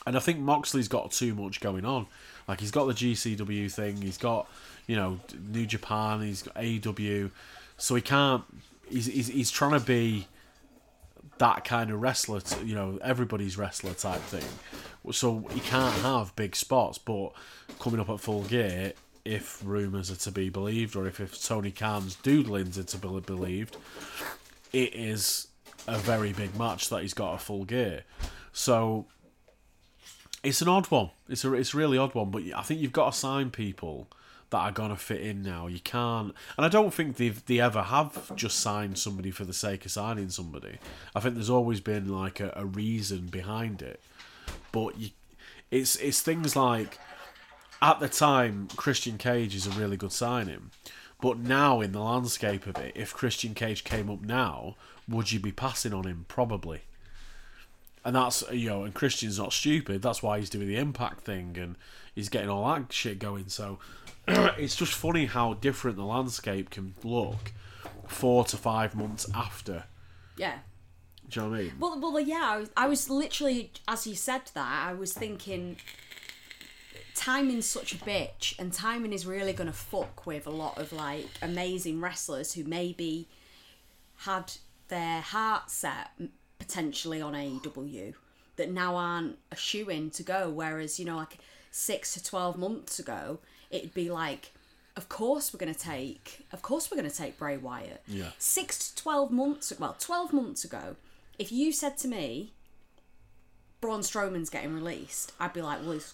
S2: And I think Moxley's got too much going on. Like, he's got the GCW thing, he's got, New Japan, he's got AEW, so he can't. He's trying to be that kind of wrestler, everybody's wrestler type thing. So he can't have big spots, but coming up at Full Gear, if rumours are to be believed, or if Tony Khan's doodlings are to be believed, it is a very big match that he's got at Full Gear. So it's an odd one. It's a really odd one, but I think you've got to sign people that are going to fit in now. You can't... And I don't think they ever have just signed somebody for the sake of signing somebody. I think there's always been like a reason behind it. But it's things like... At the time, Christian Cage is a really good signing. But now, in the landscape of it, if Christian Cage came up now, would you be passing on him? Probably. And that's, and Christian's not stupid. That's why he's doing the Impact thing and he's getting all that shit going. So it's just funny how different the landscape can look 4 to 5 months after.
S3: Yeah.
S2: Do you know what I mean?
S3: Well, yeah. I was literally, as you said that, I was thinking timing's such a bitch, and timing is really going to fuck with a lot of like amazing wrestlers who maybe had their heart set potentially on AEW that now aren't a shoe-in to go, whereas like 6 to 12 months ago it'd be like, of course we're going to take Bray Wyatt.
S2: Yeah.
S3: 6 to 12 months ago, if you said to me Braun Strowman's getting released, I'd be like, well, it's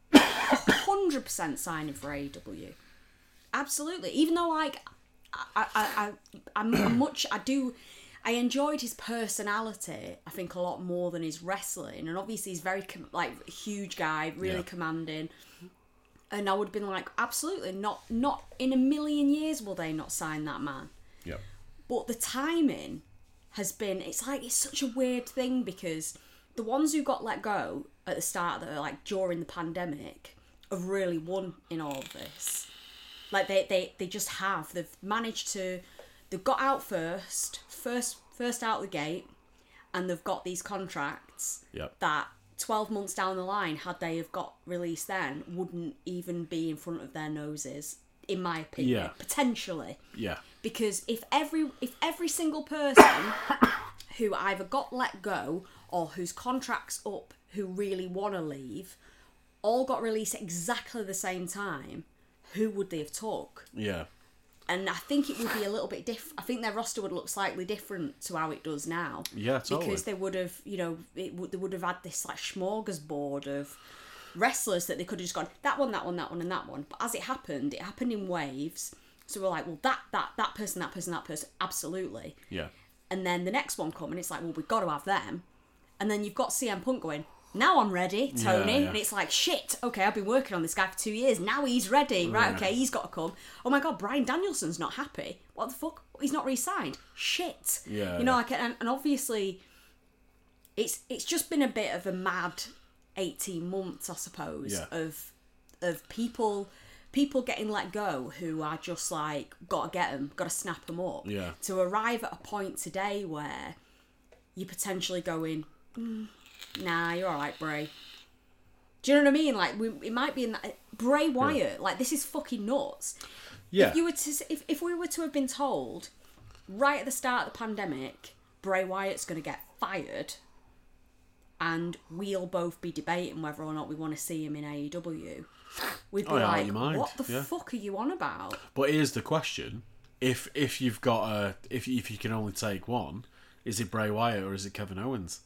S3: 100% signing for AEW. Absolutely. Even though like I enjoyed his personality, I think, a lot more than his wrestling. And obviously he's very huge guy, really commanding. And I would have been like, absolutely not in a million years will they not sign that man.
S2: Yep.
S3: But the timing has been, it's such a weird thing, because the ones who got let go at the start of like during the pandemic have really won in all of this. Like they just have. They've got out first out the gate, and they've got these contracts that 12 months down the line, had they have got released then, wouldn't even be in front of their noses, in my opinion. Potentially. Yeah. Because if every single person who either got let go or whose contract's up, who really want to leave, all got released at exactly the same time, who would they have took? Yeah. And I think it would be a little bit different. I think their roster would look slightly different to how it does now. Yeah, totally. Because they would have, they would have had this like smorgasbord of wrestlers that they could have just gone, that one, and that one. But as it happened in waves. So we're like, well, that person, absolutely. Yeah. And then the next one come, and it's like, well, we've got to have them. And then you've got CM Punk going, now I'm ready, Tony. Yeah. And it's like, shit, okay, I've been working on this guy for 2 years. Now he's ready. Right, okay, he's got to come. Oh my God, Bryan Danielson's not happy. What the fuck? He's not re-signed. Shit. Yeah. Like, and obviously, it's just been a bit of a mad 18 months, I suppose, of people getting let go who are just like, gotta get them, gotta snap them up. Yeah. To arrive at a point today where you're potentially going, nah, you're alright, Bray. Do you know what I mean? Like, it might be in that... Bray Wyatt, like, this is fucking nuts. Yeah. If we were to have been told, right at the start of the pandemic, Bray Wyatt's going to get fired, and we'll both be debating whether or not we want to see him in AEW, we'd be like, what the fuck are you on about?
S2: But here's the question. If you've got if you can only take one, is it Bray Wyatt or is it Kevin Owens?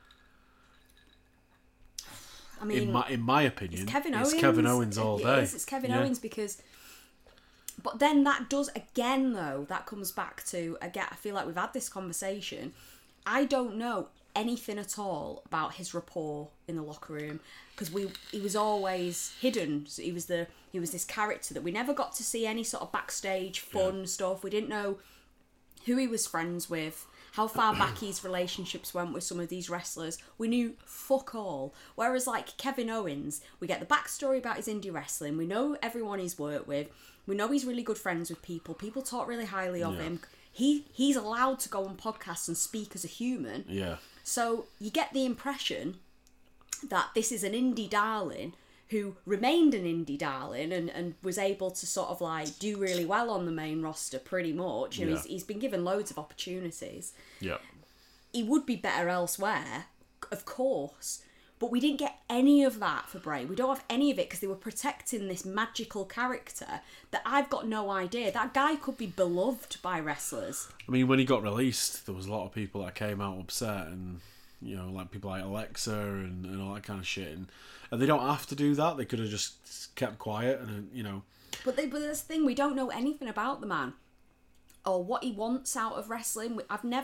S3: I mean,
S2: in my opinion,
S3: it's Kevin Owens.
S2: It's Kevin Owens all day.
S3: It's Kevin Owens because... But then that does, again, though, that comes back to, again, I feel like we've had this conversation. I don't know anything at all about his rapport in the locker room, because he was always hidden. So he was this character that we never got to see any sort of backstage fun stuff. We didn't know who he was friends with, how far back his relationships went with some of these wrestlers. We knew fuck all. Whereas like Kevin Owens, we get the backstory about his indie wrestling. We know everyone he's worked with. We know he's really good friends with people. People talk really highly of him. He's allowed to go on podcasts and speak as a human. Yeah. So you get the impression that this is an indie darling who remained an indie darling and was able to sort of like do really well on the main roster pretty much. You know, he's been given loads of opportunities.
S2: Yeah.
S3: He would be better elsewhere, of course. But we didn't get any of that for Bray. We don't have any of it because they were protecting this magical character that I've got no idea. That guy could be beloved by wrestlers.
S2: I mean, when he got released, there was a lot of people that came out upset and, you know, like people like Alexa and all that kind of shit. And they don't have to do that. They could have just kept quiet and, you know.
S3: But that's the thing. We don't know anything about the man or what he wants out of wrestling.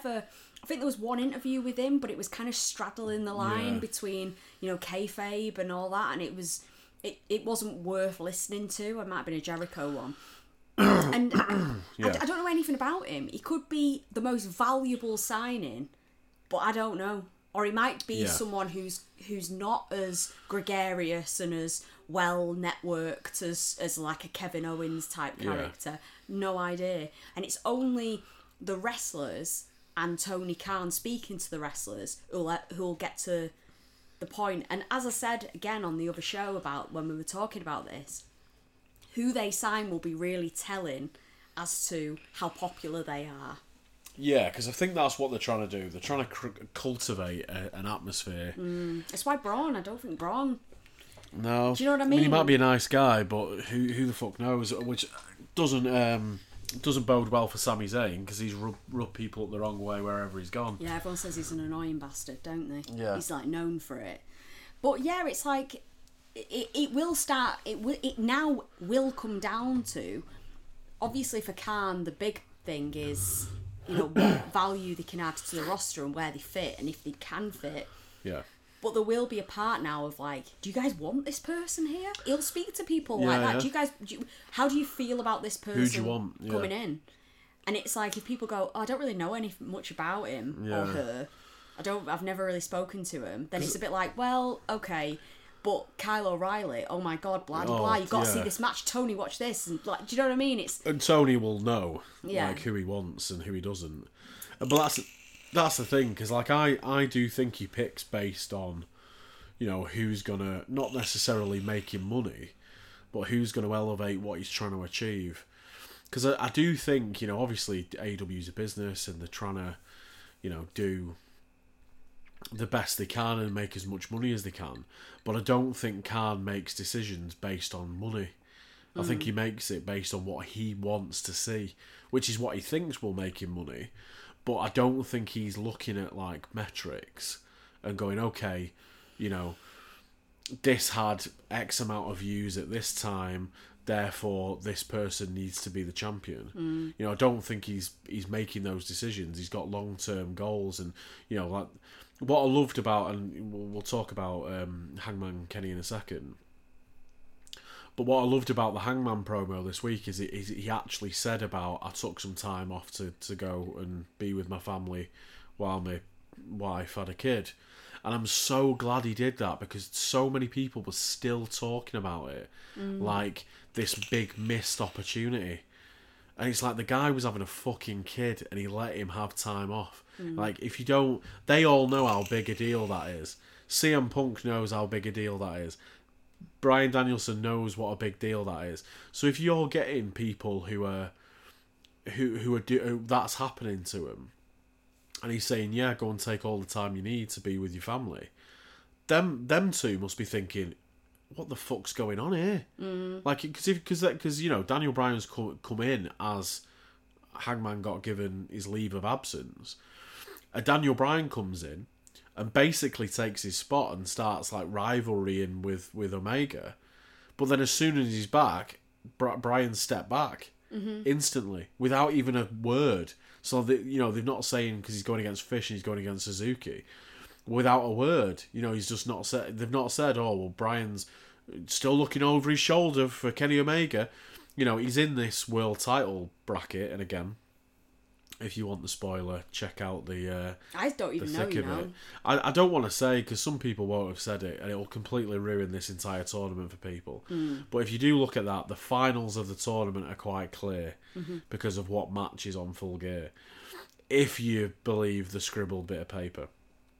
S3: I think there was one interview with him, but it was kind of straddling the line between, you know, kayfabe and all that, and it wasn't worth listening to. It might have been a Jericho one. And I don't know anything about him. He could be the most valuable signing, but I don't know. Or he might be someone who's not as gregarious and as well networked as like a Kevin Owens type character. No idea. And it's the wrestlers and Tony Khan speaking to the wrestlers who'll get to the point. And as I said again on the other show about when we were talking about this, who they sign will be really telling as to how popular they are.
S2: Yeah, because I think that's what they're trying to do. They're trying to cultivate an atmosphere.
S3: That's why Braun. I don't think Braun.
S2: No.
S3: Do you know what I mean?
S2: He might be a nice guy, but who the fuck knows? Which doesn't bode well for Sami Zayn because he's rubbed people up the wrong way wherever he's gone.
S3: Yeah, everyone says he's an annoying bastard, don't they?
S2: Yeah.
S3: He's like known for it. But yeah, it's like it will start. It now will come down to, obviously for Khan, the big thing is, you know, what value they can add to the roster and where they fit and if they can fit.
S2: Yeah.
S3: But there will be a part now of like, do you guys want this person here? He'll speak to people like that. Yeah. How do you feel about this person
S2: Who do you want?
S3: coming in? And it's like if people go, oh, I don't really know much about him or her. I've never really spoken to him. Then it's a bit like, well, okay, but Kyle O'Reilly, oh my god, blah blah blah. You've got to see this match. Tony, watch this, and like, do you know what I mean?
S2: And Tony will know like who he wants and who he doesn't. But that's the thing, because like I do think he picks based on, you know, who's gonna not necessarily make him money, but who's gonna elevate what he's trying to achieve. Because I do think, you know, obviously AEW's a business and they're trying to, you know, do the best they can and make as much money as they can. But I don't think Khan makes decisions based on money. I think he makes it based on what he wants to see, which is what he thinks will make him money. But I don't think he's looking at like metrics and going, okay, you know, this had X amount of views at this time, therefore this person needs to be the champion. You know, I don't think he's making those decisions. He's got long-term goals, and you know, like what I loved about, and we'll talk about Hangman Kenny in a second. But what I loved about the Hangman promo this week is he actually said about, I took some time off to go and be with my family while my wife had a kid. And I'm so glad he did that, because so many people were still talking about it like this big missed opportunity. And it's like the guy was having a fucking kid and he let him have time off. Like, if you don't... They all know how big a deal that is. CM Punk knows how big a deal that is. Bryan Danielson knows what a big deal that is. So if you're getting people who are that's happening to him, and he's saying, yeah, go and take all the time you need to be with your family, them two must be thinking, what the fuck's going on here? Like, because you know, Daniel Bryan's come in as Hangman got given his leave of absence. Daniel Bryan comes in and basically takes his spot and starts like rivalrying with Omega. But then as soon as he's back, Bryan stepped back instantly without even a word. So they're not saying because he's going against Fish and he's going against Suzuki without a word. You know, he's just not said. They've not said, oh well, Bryan's still looking over his shoulder for Kenny Omega. You know, he's in this world title bracket, and again, if you want the spoiler, check out the
S3: I don't even know, you know.
S2: I don't want to say, because some people won't have said it, and it will completely ruin this entire tournament for people. But if you do look at that, the finals of the tournament are quite clear because of what match is on Full Gear, if you believe the scribbled bit of paper.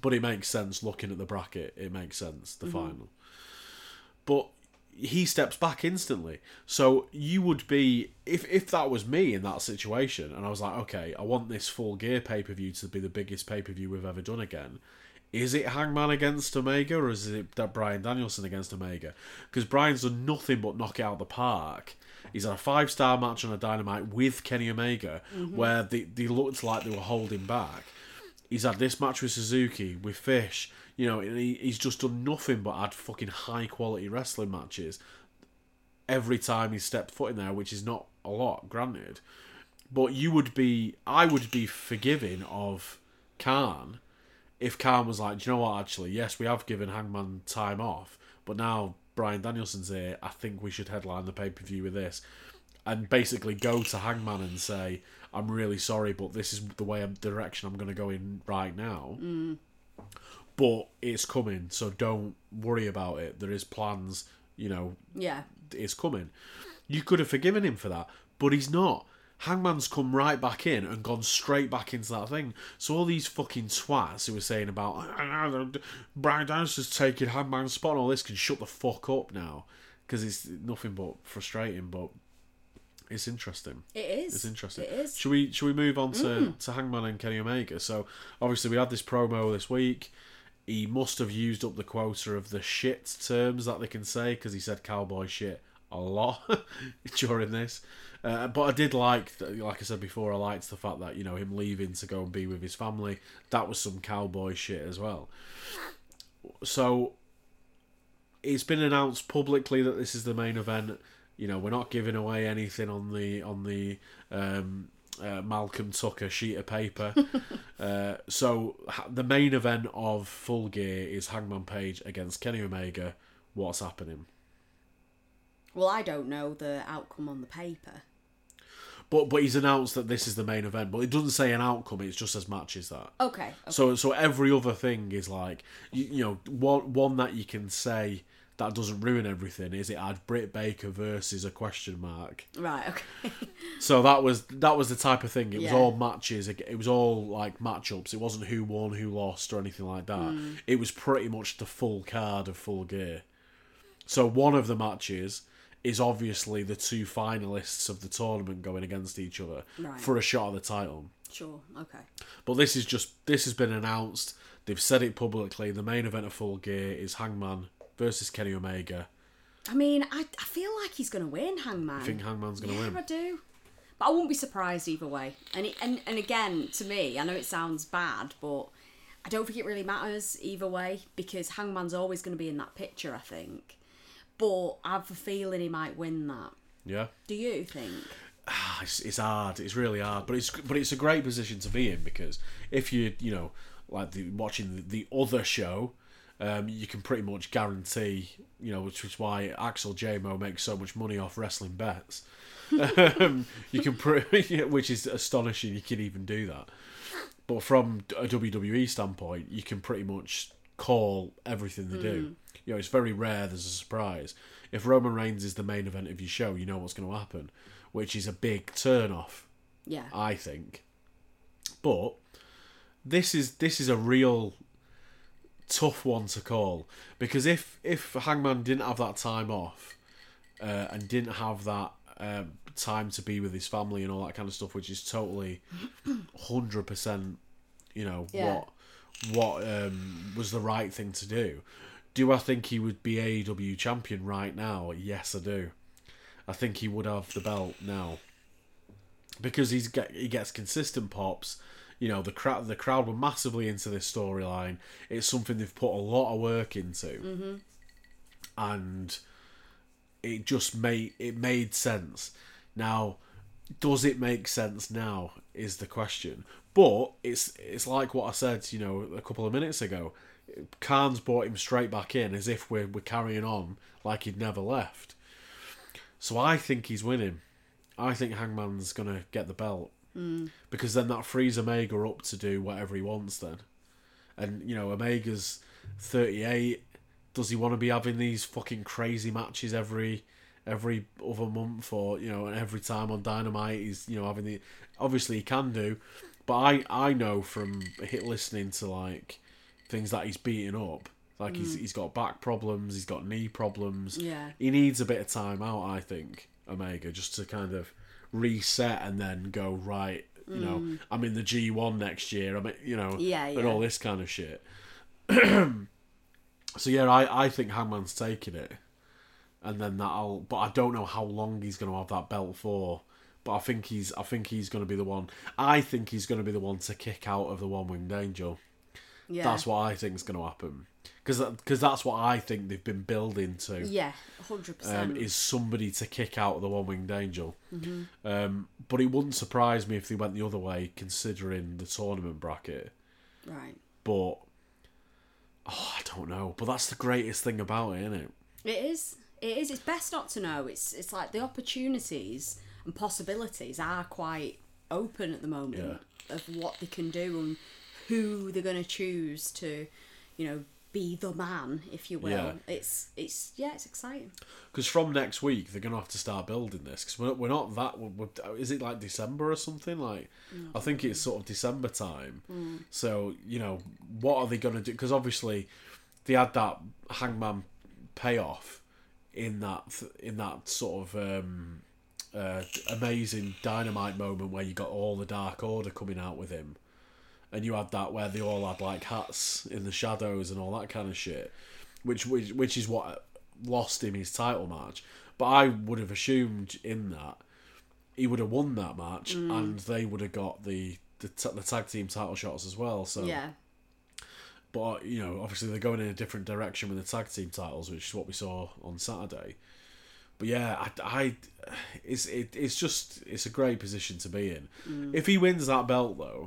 S2: But it makes sense looking at the bracket. It makes sense, the final. But he steps back instantly. So you would be... If that was me in that situation, and I was like, okay, I want this Full Gear pay-per-view to be the biggest pay-per-view we've ever done again. Is it Hangman against Omega, or is it Bryan Danielson against Omega? Because Bryan's done nothing but knock it out of the park. He's had a 5-star match on a Dynamite with Kenny Omega, where they looked like they were holding back. He's had this match with Suzuki, with Fish. You know, he's just done nothing but had fucking high-quality wrestling matches every time he's stepped foot in there, which is not a lot, granted. But I would be forgiving of Khan if Khan was like, do you know what, actually, yes, we have given Hangman time off, but now Bryan Danielson's here, I think we should headline the pay-per-view with this. And basically go to Hangman and say, I'm really sorry, but this is the direction I'm going to go in right now. But it's coming, so don't worry about it. There is plans, you know.
S3: Yeah.
S2: It's coming. You could have forgiven him for that, but he's not. Hangman's come right back in and gone straight back into that thing. So all these fucking twats who were saying about Bryan Danielson's taking Hangman's spot and all this can shut the fuck up now. Because it's nothing but frustrating, but it's interesting.
S3: It is.
S2: It's interesting.
S3: It is.
S2: Should we move on to Hangman and Kenny Omega? So obviously we had this promo this week. He must have used up the quota of the shit terms that they can say, because he said cowboy shit a lot during this. But I did like I said before, I liked the fact that, you know, him leaving to go and be with his family, that was some cowboy shit as well. So it's been announced publicly that this is the main event. You know, we're not giving away anything on the Malcolm Tucker sheet of paper. So the main event of Full Gear is Hangman Page against Kenny Omega. What's happening?
S3: Well, I don't know the outcome on the paper.
S2: But he's announced that this is the main event. But it doesn't say an outcome. It just says matches that.
S3: Okay.
S2: So every other thing is like, you know, one that you can say that doesn't ruin everything is it had Britt Baker versus a question mark.
S3: Right. Okay.
S2: So that was the type of thing. It was all matches. It was all like matchups. It wasn't who won, who lost, or anything like that. It was pretty much the full card of Full Gear. So one of the matches is obviously the two finalists of the tournament going against each other for a shot at the title.
S3: Sure, okay.
S2: But this has been announced. They've said it publicly. The main event of Full Gear is Hangman versus Kenny Omega.
S3: I mean, I feel like he's going to win, Hangman.
S2: I think Hangman's going to win.
S3: Yeah, I do. But I wouldn't be surprised either way. And again, to me, I know it sounds bad, but I don't think it really matters either way, because Hangman's always going to be in that picture, I think. But I have a feeling he might win that.
S2: Yeah.
S3: Do you think?
S2: It's hard. It's really hard. But it's a great position to be in, because if you know, like watching the other show, you can pretty much guarantee, you know, which is why Axel J-Mo makes so much money off wrestling bets. You can which is astonishing. You can even do that. But from a WWE standpoint, you can pretty much call everything they do. You know, it's very rare there's a surprise. If Roman Reigns is the main event of your show, you know what's going to happen, which is a big turn-off.
S3: Yeah.
S2: I think. But this is a real tough one to call, because if Hangman didn't have that time off and didn't have that time to be with his family and all that kind of stuff, which is totally 100%, you know, what was the right thing to do I think he would be AEW champion right now? Yes, I do. I think he would have the belt now, because he gets consistent pops. You know, the crowd were massively into this storyline. It's something they've put a lot of work into, and it made sense. Now, does it make sense now is the question. But it's like what I said, you know, a couple of minutes ago. Khan's brought him straight back in as if we're carrying on like he'd never left. So I think he's winning. I think Hangman's going to get the belt. Because then that frees Omega up to do whatever he wants then. And, you know, Omega's 38. Does he want to be having these fucking crazy matches every other month, or, you know, every time on Dynamite he's, you know, having the... Obviously he can do, but I know from listening to, like, things that he's beating up. Like he's got back problems, he's got knee problems.
S3: Yeah.
S2: He needs a bit of time out, I think, Omega, just to kind of reset and then go, right, you know, I'm in the G1 next year, and all this kind of shit. So yeah, I think Hangman's taking it. And then but I don't know how long he's going to have that belt for. But I think he's going to be the one. I think he's going to be the one to kick out of the One Winged Angel.
S3: Yeah.
S2: That's what I think is going to happen. Because that's what I think they've been building to.
S3: Yeah, 100%.
S2: Is somebody to kick out of the One Winged Angel. But it wouldn't surprise me if they went the other way, considering the tournament bracket.
S3: Right.
S2: But I don't know. But that's the greatest thing about it, isn't it?
S3: It is. It is. It's best not to know. It's like the opportunities and possibilities are quite open at the moment of what they can do and who they're going to choose to, be the man, if you will.
S2: Yeah.
S3: It's exciting.
S2: Because from next week they're going to have to start building this. Because we're not that. Is it like December or something? Like I think it's sort of December time. So what are they going to do? Because obviously they had that Hangman payoff in that sort of amazing Dynamite moment where you got all the Dark Order coming out with him. And you had that where they all had like hats in the shadows and all that kind of shit, which is what lost him his title match. But I would have assumed in that he would have won that match and they would have got the tag team title shots as well. So
S3: yeah.
S2: But obviously they're going in a different direction with the tag team titles, which is what we saw on Saturday. But yeah, it's a great position to be in. If he wins that belt though.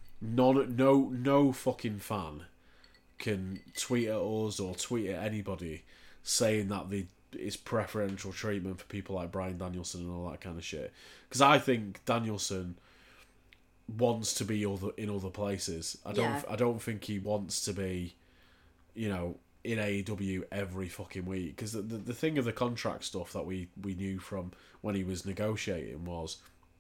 S2: No fucking fan can tweet at us or tweet at anybody saying that it's preferential treatment for people like Bryan Danielson and all that kind of shit. Because I think Danielson wants to be in other places. I don't think he wants to be, in AEW every fucking week. Because the thing of the contract stuff that we knew from when he was negotiating was.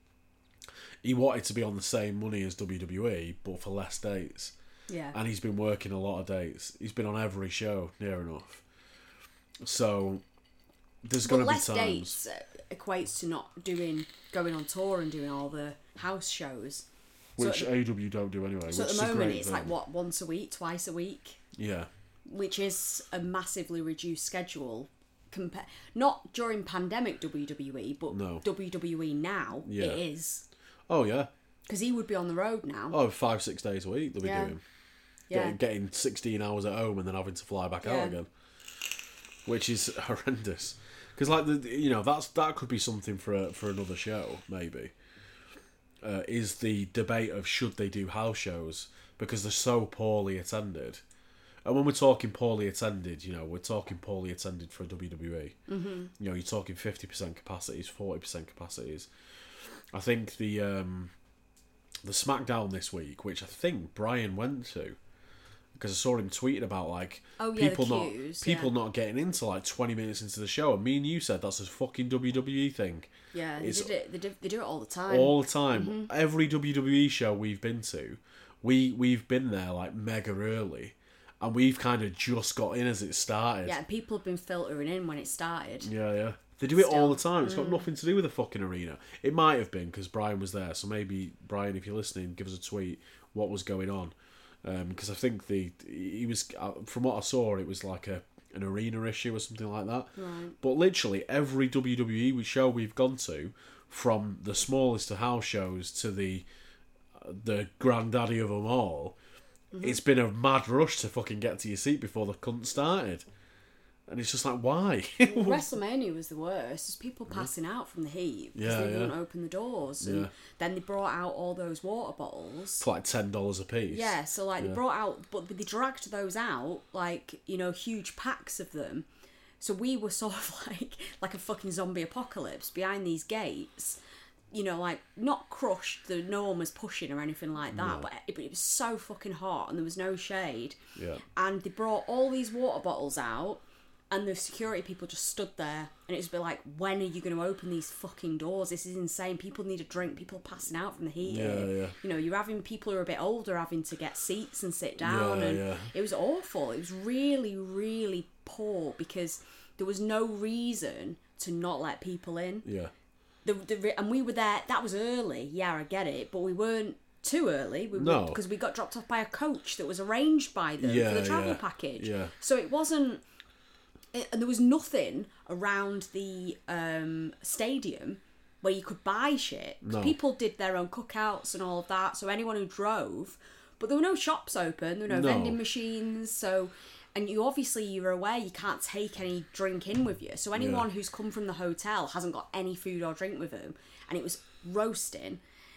S2: He wanted to be on the same money as WWE, but for less dates.
S3: Yeah.
S2: And he's been working a lot of dates. He's been on every show, near enough. So, there's going to be times...
S3: less dates equates to not going on tour and doing all the house shows.
S2: Which AEW don't do anyway.
S3: So at the moment, it's like, once a week, twice a week?
S2: Yeah.
S3: Which is a massively reduced schedule. Not during pandemic WWE, but WWE now, it is...
S2: Oh, yeah.
S3: Because he would be on the road now.
S2: Oh, 5-6 days a week they'll be doing. Yeah. Getting 16 hours at home and then having to fly back out again. Which is horrendous. Because, that could be something for another show, maybe. Is the debate of should they do house shows because they're so poorly attended. And when we're talking poorly attended, we're talking poorly attended for WWE. Mm-hmm. You're talking 50% capacities, 40% capacities. I think the SmackDown this week, which I think Brian went to, because I saw him tweeting about people not getting into 20 minutes into the show, and me and you said that's a fucking WWE thing.
S3: Yeah, they do it all the time.
S2: All the time. Mm-hmm. Every WWE show we've been to, we've been there mega early, and we've kind of just got in as it started.
S3: Yeah, people have been filtering in when it started.
S2: Yeah. They do it all the time. It's got nothing to do with the fucking arena. It might have been because Brian was there. So maybe, Brian, if you're listening, give us a tweet what was going on. Because I think he was, from what I saw, it was like an arena issue or something like that.
S3: Right.
S2: But literally every WWE show we've gone to, from the smallest of house shows to the granddaddy of them all, it's been a mad rush to fucking get to your seat before the cunt started. And it's just like, why?
S3: WrestleMania was the worst. There's people passing out from the heat because they wouldn't open the doors. And then they brought out all those water bottles.
S2: For $10 a piece.
S3: Yeah, so they brought out, but they dragged those out, huge packs of them. So we were sort of like a fucking zombie apocalypse behind these gates. Not crushed, no one was pushing or anything like that, but it was so fucking hot and there was no shade.
S2: Yeah.
S3: And they brought all these water bottles out. And the security people just stood there, and it was a bit like, when are you going to open these fucking doors? This is insane. People need a drink. People are passing out from the heat.
S2: Yeah.
S3: You know, you're having people who are a bit older having to get seats and sit down, and it was awful. It was really, really poor because there was no reason to not let people in.
S2: Yeah.
S3: And we were there. That was early. Yeah, I get it, but we weren't too early.
S2: No,
S3: because we got dropped off by a coach that was arranged by them for the travel package.
S2: Yeah.
S3: So it wasn't. And there was nothing around the stadium where you could buy shit.
S2: No.
S3: People did their own cookouts and all of that. So anyone who drove, but there were no shops open. There were no vending machines. So, and you're aware you can't take any drink in with you. So anyone who's come from the hotel hasn't got any food or drink with them, and it was roasting.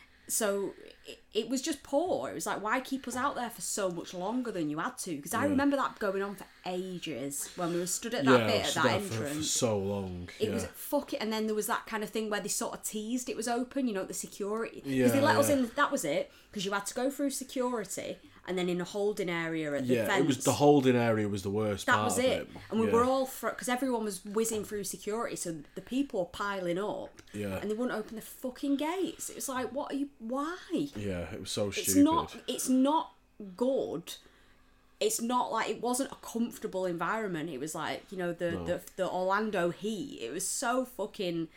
S3: So it was just poor. It was like, why keep us out there for so much longer than you had to? Because I remember that going on for ages when we were stood at that bit at that entrance.
S2: For so long.
S3: It was fuck it, and then there was that kind of thing where they sort of teased it was open. You know, the security because they let us in. That was it. Because you had to go through security. And then in a holding area at the fence.
S2: It was the holding area was the worst part
S3: of it. That was it. And we
S2: yeah.
S3: were all... Because everyone was whizzing through security, so the people were piling up.
S2: Yeah.
S3: And they wouldn't open the fucking gates. It was like, what are you... Why?
S2: Yeah, it was so stupid.
S3: It's not good. It's not like... It wasn't a comfortable environment. It was like, you know, the Orlando heat. It was so fucking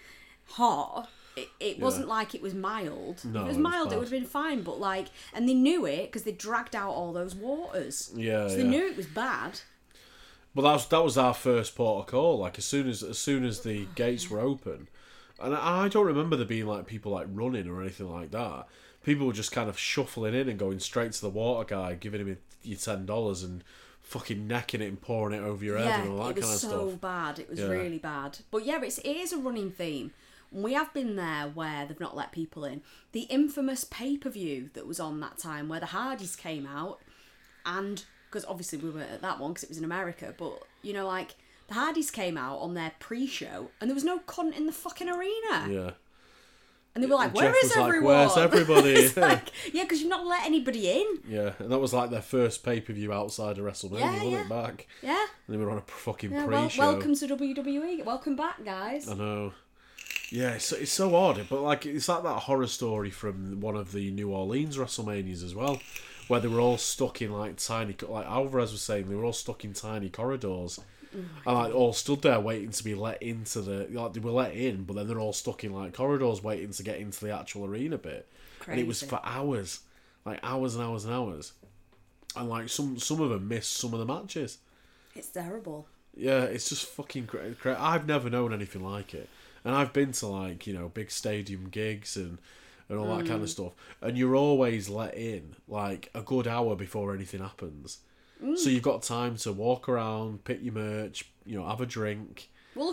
S3: hot. It wasn't like it was mild.
S2: No,
S3: if it was mild, it would have been fine. But like, and they knew it because they dragged out all those waters.
S2: Yeah,
S3: so they knew it was bad.
S2: Well, that was our first port of call. Like as soon as the gates were open, and I don't remember there being like people like running or anything like that. People were just kind of shuffling in and going straight to the water guy, giving him your $10 and fucking necking it and pouring it over your head and all that kind of stuff.
S3: It was so bad. It was really bad. But yeah, it is a running theme. We have been there where they've not let people in. The infamous pay-per-view that was on that time where the Hardys came out, and because obviously we were at that one because it was in America, but you know, like the Hardys came out on their pre-show and there was no cunt in the fucking arena.
S2: Yeah.
S3: And they were like,
S2: "Where is
S3: everyone?
S2: Where's everybody?"
S3: It's like, yeah, because you've not let anybody in.
S2: Yeah, and that was like their first pay-per-view outside of WrestleMania, wasn't it, back?
S3: Yeah.
S2: And they were on a fucking pre-show.
S3: Welcome to WWE. Welcome back, guys.
S2: I know. Yeah, it's so odd, but like it's like that horror story from one of the New Orleans WrestleManias as well, where they were all stuck in like tiny, like Alvarez was saying, they were all stuck in tiny corridors, and like all stood there waiting to be let into they were let in, but then they're all stuck in like corridors waiting to get into the actual arena bit, and it was for hours, like hours and hours and hours, and like some of them missed some of the matches.
S3: It's terrible.
S2: Yeah, it's just fucking crazy. I've never known anything like it. And I've been to like, you know, big stadium gigs and all that kind of stuff. And you're always let in like a good hour before anything happens. So you've got time to walk around, pick your merch, you know, have a drink.
S3: Well,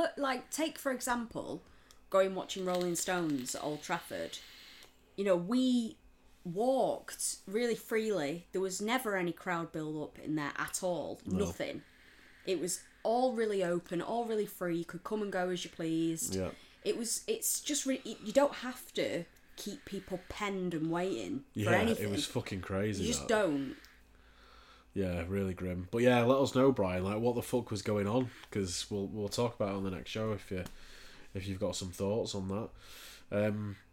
S3: take for example, going watching Rolling Stones at Old Trafford. You know, we walked really freely. There was never any crowd build up in there at all. No. Nothing. It was all really open, all really free. You could come and go as you pleased.
S2: Yeah.
S3: It's just really, you don't have to keep people penned and waiting for anything.
S2: It was fucking crazy.
S3: You just don't.
S2: Yeah, really grim. But yeah, let us know, Brian, like what the fuck was going on, because we'll talk about it on the next show if you've got some thoughts on that.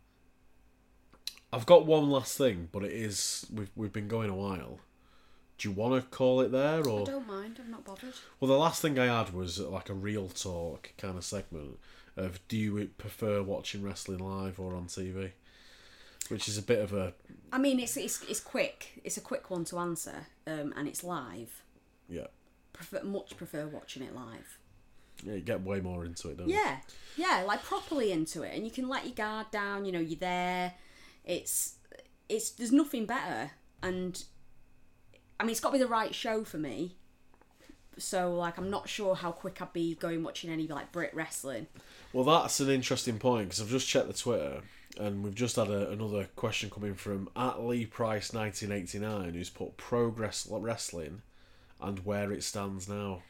S2: I've got one last thing, but it is we've been going a while. Do you want to call it there, or?
S3: I don't mind. I'm not bothered.
S2: Well, the last thing I had was like a real talk kind of segment of do you prefer watching wrestling live or on TV, which is a bit of a.
S3: I mean, it's quick. It's a quick one to answer, and it's live.
S2: Yeah.
S3: Much prefer watching it live.
S2: Yeah, you get way more into it, don't you?
S3: Yeah, like properly into it, and you can let your guard down. You know, you're there. It's there's nothing better, and. I mean, it's got to be the right show for me. So, like, I'm not sure how quick I'd be going watching any, like, Brit wrestling.
S2: Well, that's an interesting point, because I've just checked the Twitter, and we've just had another question coming from @LeePrice1989, who's put Progress Wrestling and where it stands now.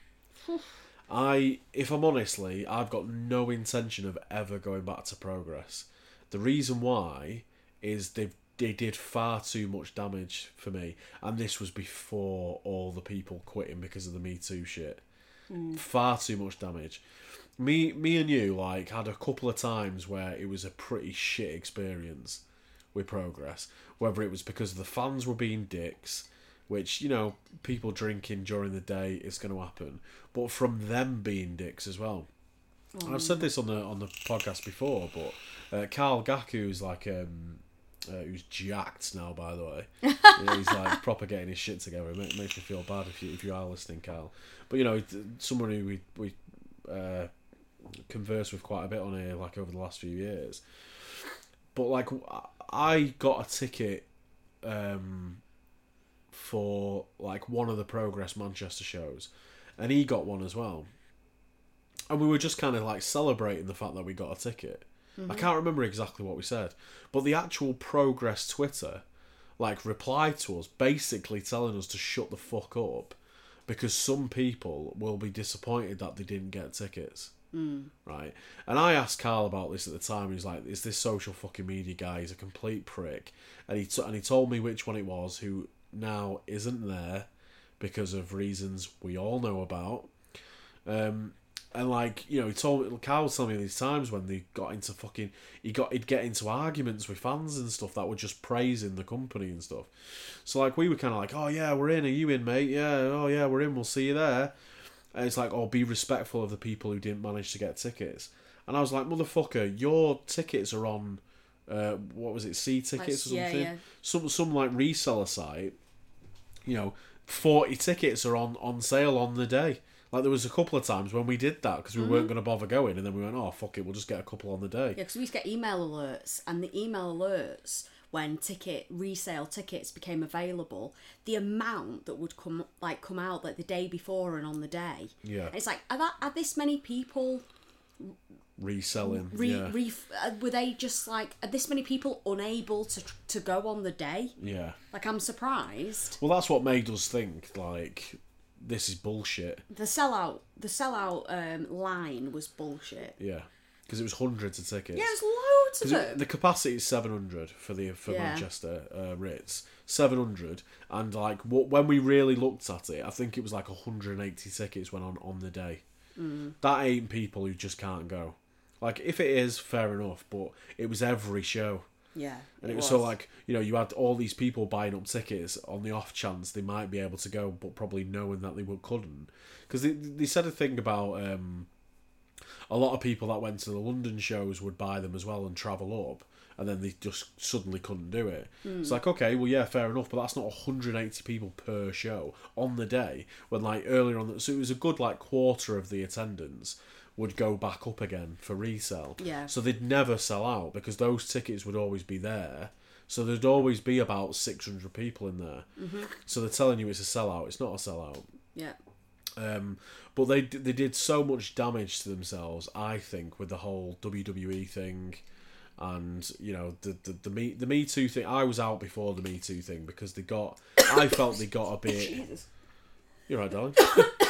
S2: If I'm honestly, I've got no intention of ever going back to Progress. The reason why is they did far too much damage for me, and this was before all the people quitting because of the Me Too shit. Far too much damage. Me and you like had a couple of times where it was a pretty shit experience with Progress. Whether it was because the fans were being dicks, which, you know, people drinking during the day is going to happen, but from them being dicks as well. And I've said this on the podcast before, but Carl Gaku is like who's jacked now, by the way. He's like proper getting his shit together. It makes me feel bad if you are listening, Carl. But you know, someone who we converse with quite a bit on here, like over the last few years. But like, I got a ticket for like one of the Progress Manchester shows, and he got one as well. And we were just kind of like celebrating the fact that we got a ticket. I can't remember exactly what we said, but the actual Progress Twitter like replied to us basically telling us to shut the fuck up because some people will be disappointed that they didn't get tickets. Right? And I asked Carl about this at the time. He's like, is this social fucking media guy? He's a complete prick. And he told me which one it was, who now isn't there because of reasons we all know about. And like, you know, Carl was telling me these times when they got into fucking, he'd get into arguments with fans and stuff that were just praising the company and stuff. So like, we were kind of like, oh yeah, we're in. Are you in, mate? Yeah. Oh yeah, we're in. We'll see you there. And it's like, oh, be respectful of the people who didn't manage to get tickets. And I was like, motherfucker, your tickets are on, what was it, C-Tickets or something?
S3: Yeah.
S2: Some like reseller site. You know, 40 tickets are on sale on the day. Like, there was a couple of times when we did that because we weren't going to bother going, and then we went, oh, fuck it, we'll just get a couple on the day.
S3: Yeah, because we used to get email alerts, and the email alerts, when resale tickets became available, the amount that would come out like the day before and on the day.
S2: Yeah.
S3: And it's like, are this many people
S2: reselling?
S3: Were they just like, are this many people unable to go on the day?
S2: Yeah.
S3: Like, I'm surprised.
S2: Well, that's what made us think, like, this is bullshit.
S3: The sellout line was bullshit.
S2: Yeah. Because it was hundreds of tickets.
S3: Yeah, it was loads of them.
S2: The capacity is 700 for Manchester Ritz. 700. And like, when we really looked at it, I think it was like 180 tickets went on the day. That ain't people who just can't go. Like, if it is, fair enough, but it was every show.
S3: Yeah.
S2: And it was so like, you know, you had all these people buying up tickets on the off chance they might be able to go, but probably knowing that they couldn't. Because they said a thing about a lot of people that went to the London shows would buy them as well and travel up, and then they just suddenly couldn't do it. It's like, okay, well, yeah, fair enough, but that's not 180 people per show on the day, when like earlier on, so it was a good like quarter of the attendance would go back up again for resale.
S3: Yeah.
S2: So they'd never sell out because those tickets would always be there. So there'd always be about 600 people in there. So they're telling you it's a sellout. It's not a sellout.
S3: Yeah.
S2: But they did so much damage to themselves, I think, with the whole WWE thing, and you know the Me Too thing. I was out before the Me Too thing because I felt they got a bit.
S3: Jesus.
S2: You're right, darling.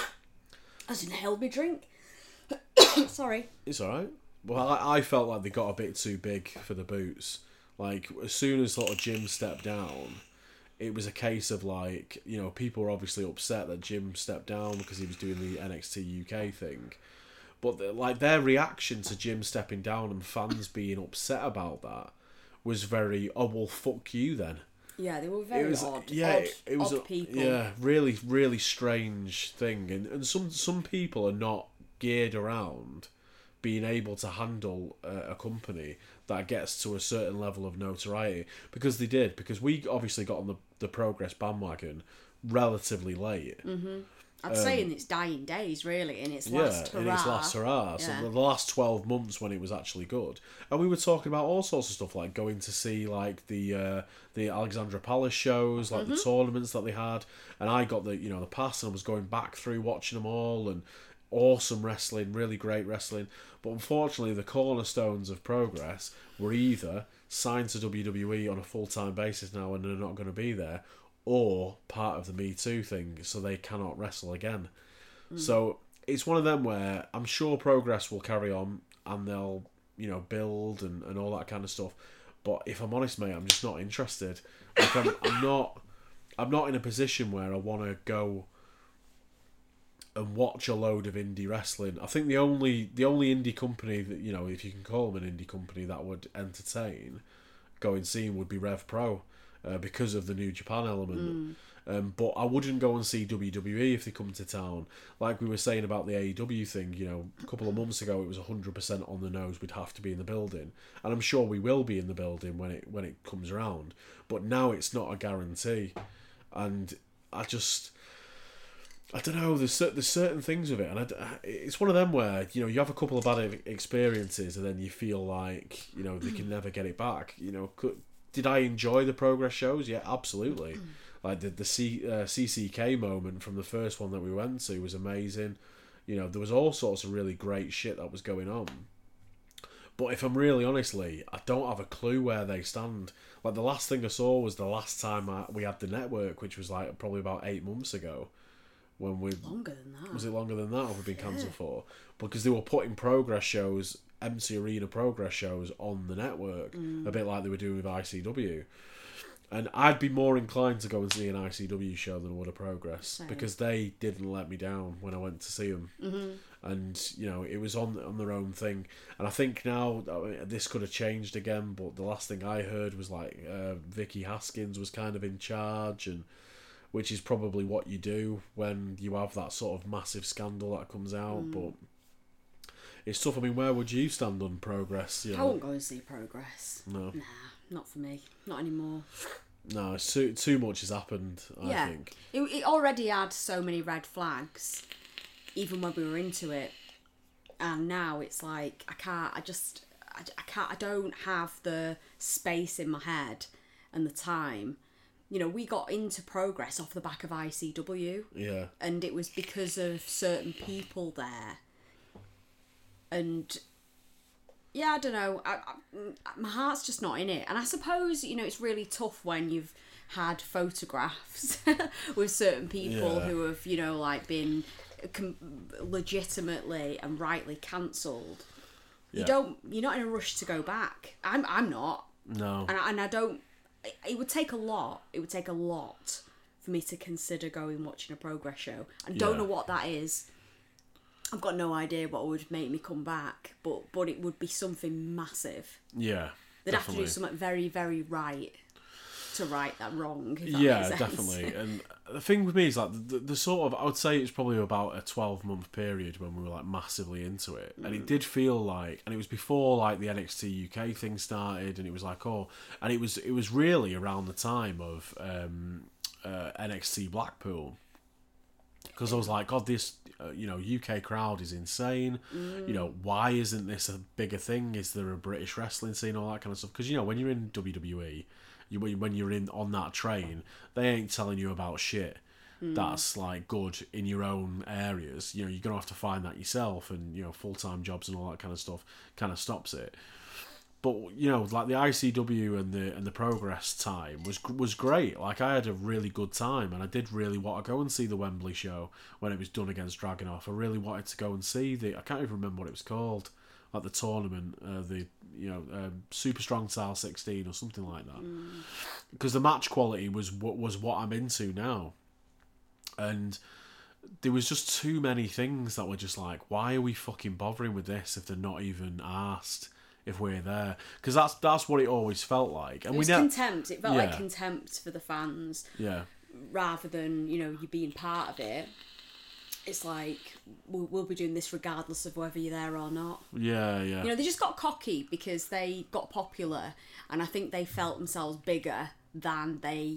S3: As inhaled my drink. Sorry.
S2: It's alright. Well, I felt like they got a bit too big for the boots. Like, as soon as sort of Jim stepped down, it was a case of like, you know, people were obviously upset that Jim stepped down because he was doing the NXT UK thing. But like their reaction to Jim stepping down and fans being upset about that was very, oh, well, fuck you then.
S3: Yeah, they were very odd.
S2: Yeah,
S3: it was odd people.
S2: Yeah, really, really strange thing. And some people are not geared around being able to handle a company that gets to a certain level of notoriety, because we obviously got on the Progress bandwagon relatively late.
S3: I'd say in its dying days, really, in its last hurrah.
S2: In its last hurrah. So the last 12 months when it was actually good. And we were talking about all sorts of stuff, like going to see like the Alexandra Palace shows, like the tournaments that they had. And I got the pass, and I was going back through watching them all, and awesome wrestling, really great wrestling. But unfortunately, the cornerstones of Progress were either signed to WWE on a full-time basis now and they're not going to be there, or part of the Me Too thing, so they cannot wrestle again. So it's one of them where I'm sure Progress will carry on and they'll, you know, build and all that kind of stuff. But if I'm honest, mate, I'm just not interested. Like I'm not in a position where I want to go watch a load of indie wrestling. I think the only indie company that, you know, if you can call them an indie company, that would entertain going seeing would be Rev Pro, because of the New Japan element. But I wouldn't go and see WWE if they come to town. Like we were saying about the AEW thing, you know, a couple of months ago it was 100% on the nose we'd have to be in the building. And I'm sure we will be in the building when it comes around. But now it's not a guarantee. And I don't know, there's certain things of it. And it's one of them where, you know, you have a couple of bad experiences and then you feel like, you know, they can never get it back. You know, did I enjoy the Progress shows? Yeah, absolutely. Like the CCK moment from the first one that we went to was amazing. You know, there was all sorts of really great shit that was going on. But if I'm really honestly, I don't have a clue where they stand. Like the last thing I saw was the last time we had the network, which was like probably about 8 months ago. When we
S3: Longer than that.
S2: Was it longer than that? Or we've been cancelled for? Because they were putting Progress shows, MC Arena Progress shows on the network, a bit like they were doing with ICW. And I'd be more inclined to go and see an ICW show than I would a Progress.
S3: Same.
S2: Because they didn't let me down when I went to see them. And, you know, it was on their own thing. And I think now, I mean, this could have changed again, but the last thing I heard was like Vicky Haskins was kind of in charge, and which is probably what you do when you have that sort of massive scandal that comes out. But it's tough. I mean, where would you stand on Progress? You know?
S3: I won't go and see Progress.
S2: No.
S3: Nah, not for me. Not anymore.
S2: No, it's too much has happened, I think.
S3: It already had so many red flags, even when we were into it. And now it's like, I don't have the space in my head and the time. You know, we got into Progress off the back of ICW.
S2: Yeah.
S3: And it was because of certain people there. And yeah, I don't know. My heart's just not in it. And I suppose, you know, it's really tough when you've had photographs with certain people who have, you know, like been legitimately and rightly cancelled.
S2: Yeah.
S3: You're not in a rush to go back. I'm not.
S2: No.
S3: And I don't. It would take a lot. It would take a lot for me to consider going watching a Progress show. I don't know what that is. I've got no idea what would make me come back, but it would be something massive.
S2: Yeah,
S3: They'd have to do something very, very right to right that wrong. If that makes sense.
S2: Definitely. And the thing with me is like the sort of, I would say it's probably about a 12-month period when we were like massively into it, and it did feel like, and it was before like the NXT UK thing started, and it was like and it was really around the time of NXT Blackpool. Because I was like, God, this, you know, UK crowd is insane. You know, why isn't this a bigger thing? Is there a British wrestling scene, all that kind of stuff? Because, you know, when you're in WWE, when you're on that train, they ain't telling you about shit that's, like, good in your own areas. You know, you're going to have to find that yourself, and, you know, full-time jobs and all that kind of stuff kind of stops it. But, you know, like the ICW and the Progress time was great. Like, I had a really good time, and I did really want to go and see the Wembley show when it was done against Dragunov. I really wanted to go and see I can't even remember what it was called, like the tournament, Super Strong Style 16 or something like that. Because the match quality was what I'm into now, and there was just too many things that were just like, why are we fucking bothering with this if they're not even asked if we're there? Because that's what it always felt like. And
S3: it was contempt. It felt like contempt for the fans.
S2: Yeah.
S3: Rather than, you know, you being part of it. It's like, we'll be doing this regardless of whether you're there or not.
S2: Yeah, yeah.
S3: You know, they just got cocky because they got popular, and I think they felt themselves bigger than they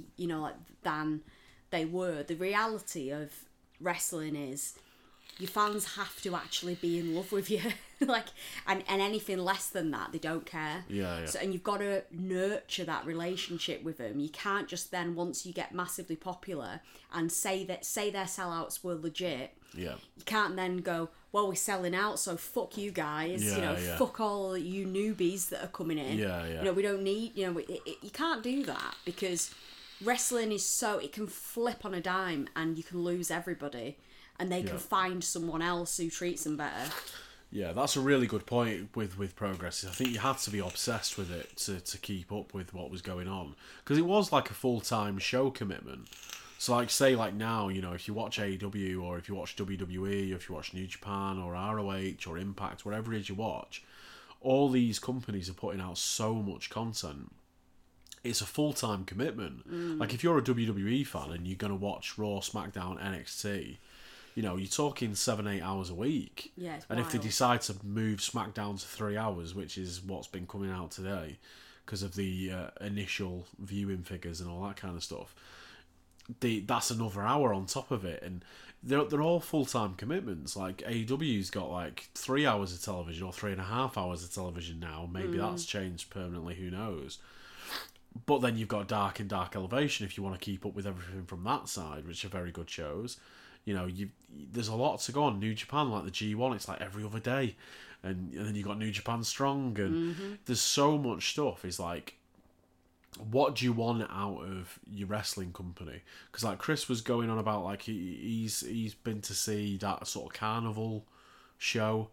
S3: were. The reality of wrestling is your fans have to actually be in love with you. Like, and anything less than that, they don't care.
S2: Yeah, yeah.
S3: So, and you've got to nurture that relationship with them. You can't just then, once you get massively popular and say their sellouts were legit,
S2: yeah,
S3: you can't then go, well, we're selling out, so fuck you guys.
S2: Yeah,
S3: you know,
S2: yeah.
S3: fuck all you newbies that are coming in.
S2: Yeah, yeah.
S3: You know, we don't need, you know, you can't do that, because wrestling is so, it can flip on a dime and you can lose everybody, and they can find someone else who treats them better.
S2: Yeah, that's a really good point with Progress. I think you had to be obsessed with it to keep up with what was going on, because it was like a full-time show commitment. So like say like now, you know, if you watch AEW or if you watch WWE or if you watch New Japan or ROH or Impact, whatever it is you watch, all these companies are putting out so much content. It's a full-time commitment. Like if you're a WWE fan and you're going to watch Raw, SmackDown, NXT, you know, you're talking 7-8 hours a week.
S3: Yeah, it's
S2: and if they
S3: wild.
S2: decide to move SmackDown to 3 hours, which is what's been coming out today because of the initial viewing figures and all that kind of stuff, that's another hour on top of it. And they're all full-time commitments. Like AEW's got like 3 hours of television or 3.5 hours of television now. Maybe that's changed permanently, who knows. But then you've got Dark and Dark Elevation if you want to keep up with everything from that side, which are very good shows. You know, there's a lot to go on. New Japan, like the G1, it's like every other day. And then you've got New Japan Strong, and there's so much stuff. It's like, what do you want out of your wrestling company? Because like Chris was going on about, like, he's been to see that sort of carnival show,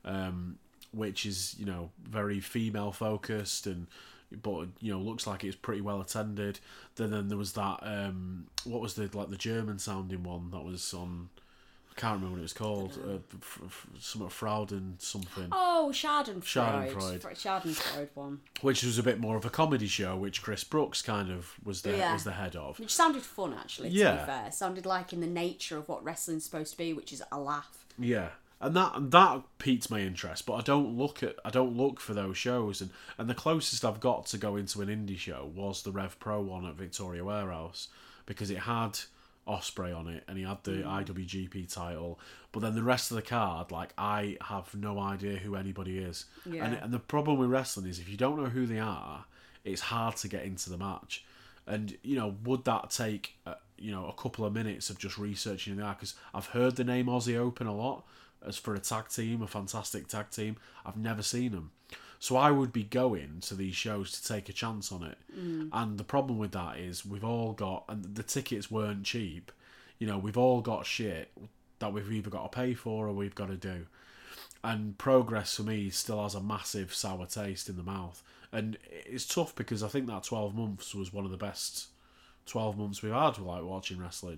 S2: which is, you know, very female focused but you know, looks like it's pretty well attended. Then there was that what was the German sounding one that was on, I can't remember what it was called, something Frauden something.
S3: Oh, Schadenfreude.
S2: Schadenfreude.
S3: Schadenfreude one.
S2: Which was a bit more of a comedy show, which Chris Brooks kind of was the head of.
S3: Which sounded fun, actually, to
S2: Yeah.
S3: be fair. Sounded like in the nature of what wrestling's supposed to be, which is a laugh.
S2: Yeah. And that piqued my interest, but I don't look for those shows, and the closest I've got to going to an indie show was the Rev Pro one at Victoria Warehouse, because it had Ospreay on it and he had the IWGP title, but then the rest of the card, like, I have no idea who anybody is.
S3: Yeah.
S2: And the problem with wrestling is if you don't know who they are, it's hard to get into the match. And, you know, would that take you know, a couple of minutes of just researching the because I've heard the name Aussie Open a lot as for a tag team, a fantastic tag team. I've never seen them. So I would be going to these shows to take a chance on it. And the problem with that is we've all got, and the tickets weren't cheap, you know, we've all got shit that we've either got to pay for or we've got to do. And Progress for me still has a massive sour taste in the mouth. And it's tough because I think that 12 months was one of the best 12 months we've had, like, watching wrestling.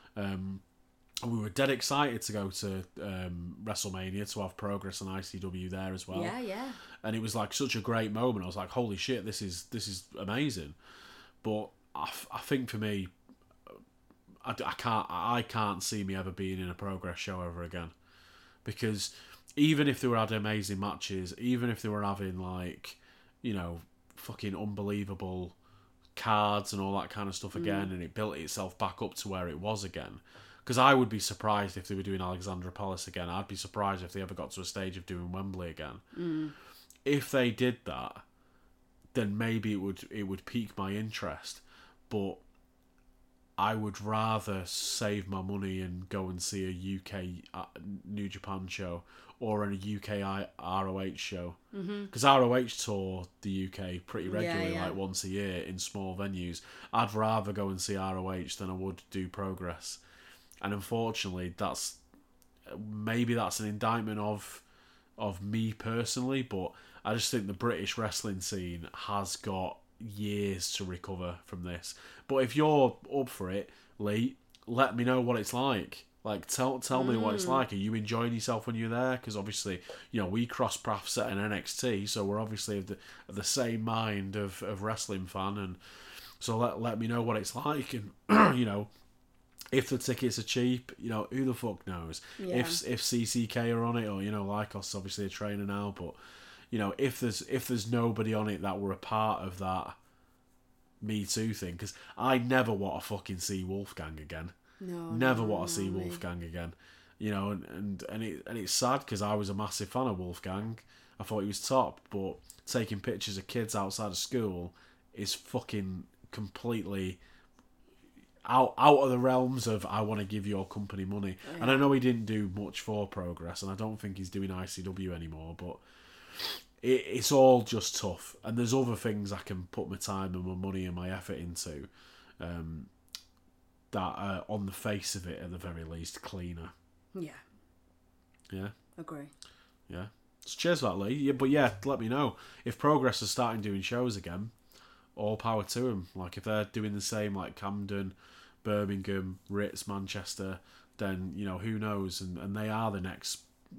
S2: We were dead excited to go to WrestleMania to have Progress and ICW there as well.
S3: Yeah.
S2: And it was like such a great moment. I was like, holy shit, this is amazing. But I think for me, I can't see me ever being in a Progress show ever again, because even if they were having amazing matches, even if they were having, like, you know, fucking unbelievable cards and all that kind of stuff again, and it built itself back up to where it was again. Because I would be surprised if they were doing Alexandra Palace again. I'd be surprised if they ever got to a stage of doing Wembley again. If they did that, then maybe it would pique my interest. But I would rather save my money and go and see a UK New Japan show or a UK ROH show. Because ROH tour the UK pretty regularly, like once a year in small venues. I'd rather go and see ROH than I would do Progress. And unfortunately, that's an indictment of me personally, but I just think the British wrestling scene has got years to recover from this. But if you're up for it, Lee, let me know what it's like. Like, tell me what it's like. Are you enjoying yourself when you're there? Because obviously, you know, we cross paths at an NXT, so we're obviously of the same mind of wrestling fan, and so let me know what it's like, and you know, if the tickets are cheap, you know, who the fuck knows?
S3: Yeah.
S2: If CCK are on it, or, you know, Lycos obviously a trainer now, but, you know, if there's nobody on it that were a part of that Me Too thing, because I never want to fucking see Wolfgang again. Never want to see Wolfgang again. You know, and it's sad because I was a massive fan of Wolfgang. I thought he was top, but taking pictures of kids outside of school is fucking completely out of the realms of I want to give your company money. Yeah. And I know he didn't do much for Progress, and I don't think he's doing ICW anymore, but it's all just tough. And there's other things I can put my time and my money and my effort into that are, on the face of it, at the very least, cleaner. Yeah.
S3: Agree.
S2: Yeah. So cheers for that, Lee. Yeah, but yeah, let me know if Progress are starting doing shows again. All power to them. Like, if they're doing the same, like Camden, Birmingham, Ritz, Manchester, then who knows? And they are the next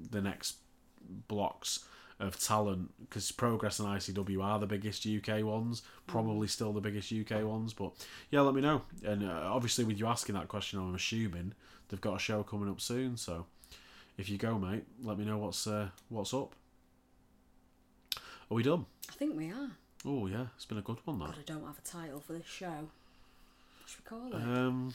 S2: blocks of talent, because Progress and ICW are the biggest UK ones, probably still the biggest UK ones. But yeah, let me know. And obviously, with you asking that question, I'm assuming they've got a show coming up soon. So if you go, mate, let me know what's up. Are we done?
S3: I think we are.
S2: Oh yeah, it's been a good one, that.
S3: God, I don't have a title for this show. What should we call it?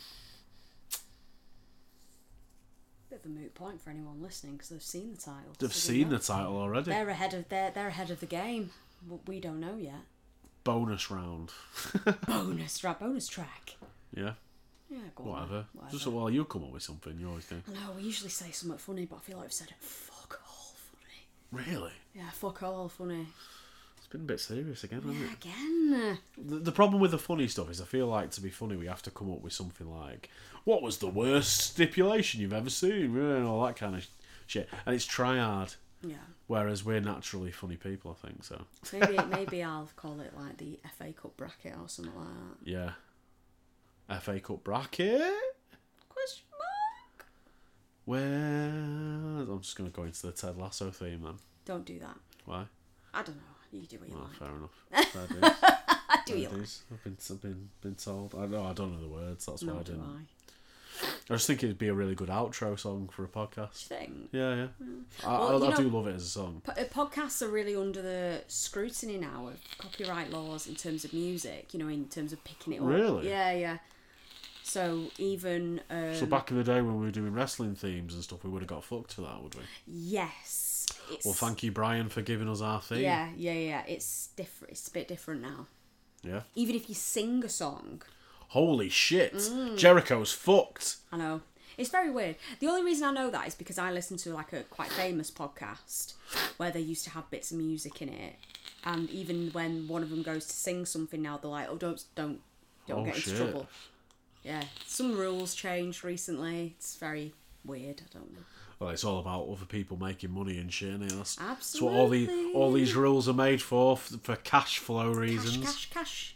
S3: Bit of a moot point for anyone listening, because they've seen the title.
S2: They've seen the title already.
S3: They're ahead of the game. We don't know yet.
S2: Bonus round.
S3: bonus track.
S2: Yeah.
S3: Yeah, go on.
S2: Whatever. Just while you come up with something, you always do.
S3: I know, we usually say something funny, but I feel like we've said it fuck all funny.
S2: Really?
S3: Yeah, fuck all funny.
S2: It's been a bit serious again, hasn't it?
S3: Again.
S2: The problem with the funny stuff is I feel like to be funny we have to come up with something like, what was the worst stipulation you've ever seen? And all that kind of shit. And it's try hard.
S3: Yeah.
S2: Whereas we're naturally funny people, I think, so.
S3: Maybe I'll call it like the FA Cup bracket or something like that.
S2: Yeah. FA Cup bracket?
S3: Question mark?
S2: Well, I'm just going to go into the Ted Lasso theme, then.
S3: Don't do that.
S2: Why?
S3: I don't know. You do what you like.
S2: Fair enough. Fair dues.
S3: Do you like?
S2: I've been told. I don't know the words. That's why I didn't.
S3: I
S2: just think it'd be a really good outro song for a podcast.
S3: think.
S2: Yeah.
S3: Well,
S2: I do love it as a song.
S3: Podcasts are really under the scrutiny now of copyright laws in terms of music. In terms of picking it up.
S2: Really?
S3: Yeah. So even
S2: so back in the day when we were doing wrestling themes and stuff, we would have got fucked for that, would we?
S3: Yes.
S2: Well, thank you, Brian, for giving us our theme.
S3: Yeah. It's different. It's a bit different now.
S2: Yeah.
S3: Even if you sing a song.
S2: Holy shit! Jericho's fucked.
S3: I know. It's very weird. The only reason I know that is because I listen to like a quite famous podcast where they used to have bits of music in it, and even when one of them goes to sing something now, they're like, "Oh, don't get into trouble." Yeah, some rules changed recently. It's very weird. I don't know.
S2: Well, it's all about other people making money and shit, isn't it? That's
S3: Absolutely.
S2: what all these rules are made for cash flow reasons.
S3: Cash.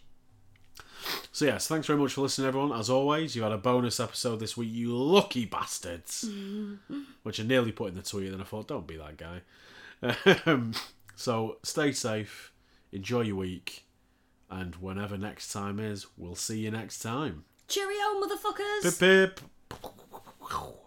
S2: So yes, thanks very much for listening, everyone. As always, you had a bonus episode this week, you lucky bastards. Which I nearly put in the tweet, and I thought, don't be that guy. So stay safe, enjoy your week, and whenever next time is, we'll see you next time.
S3: Cheerio, motherfuckers!
S2: Pip pip.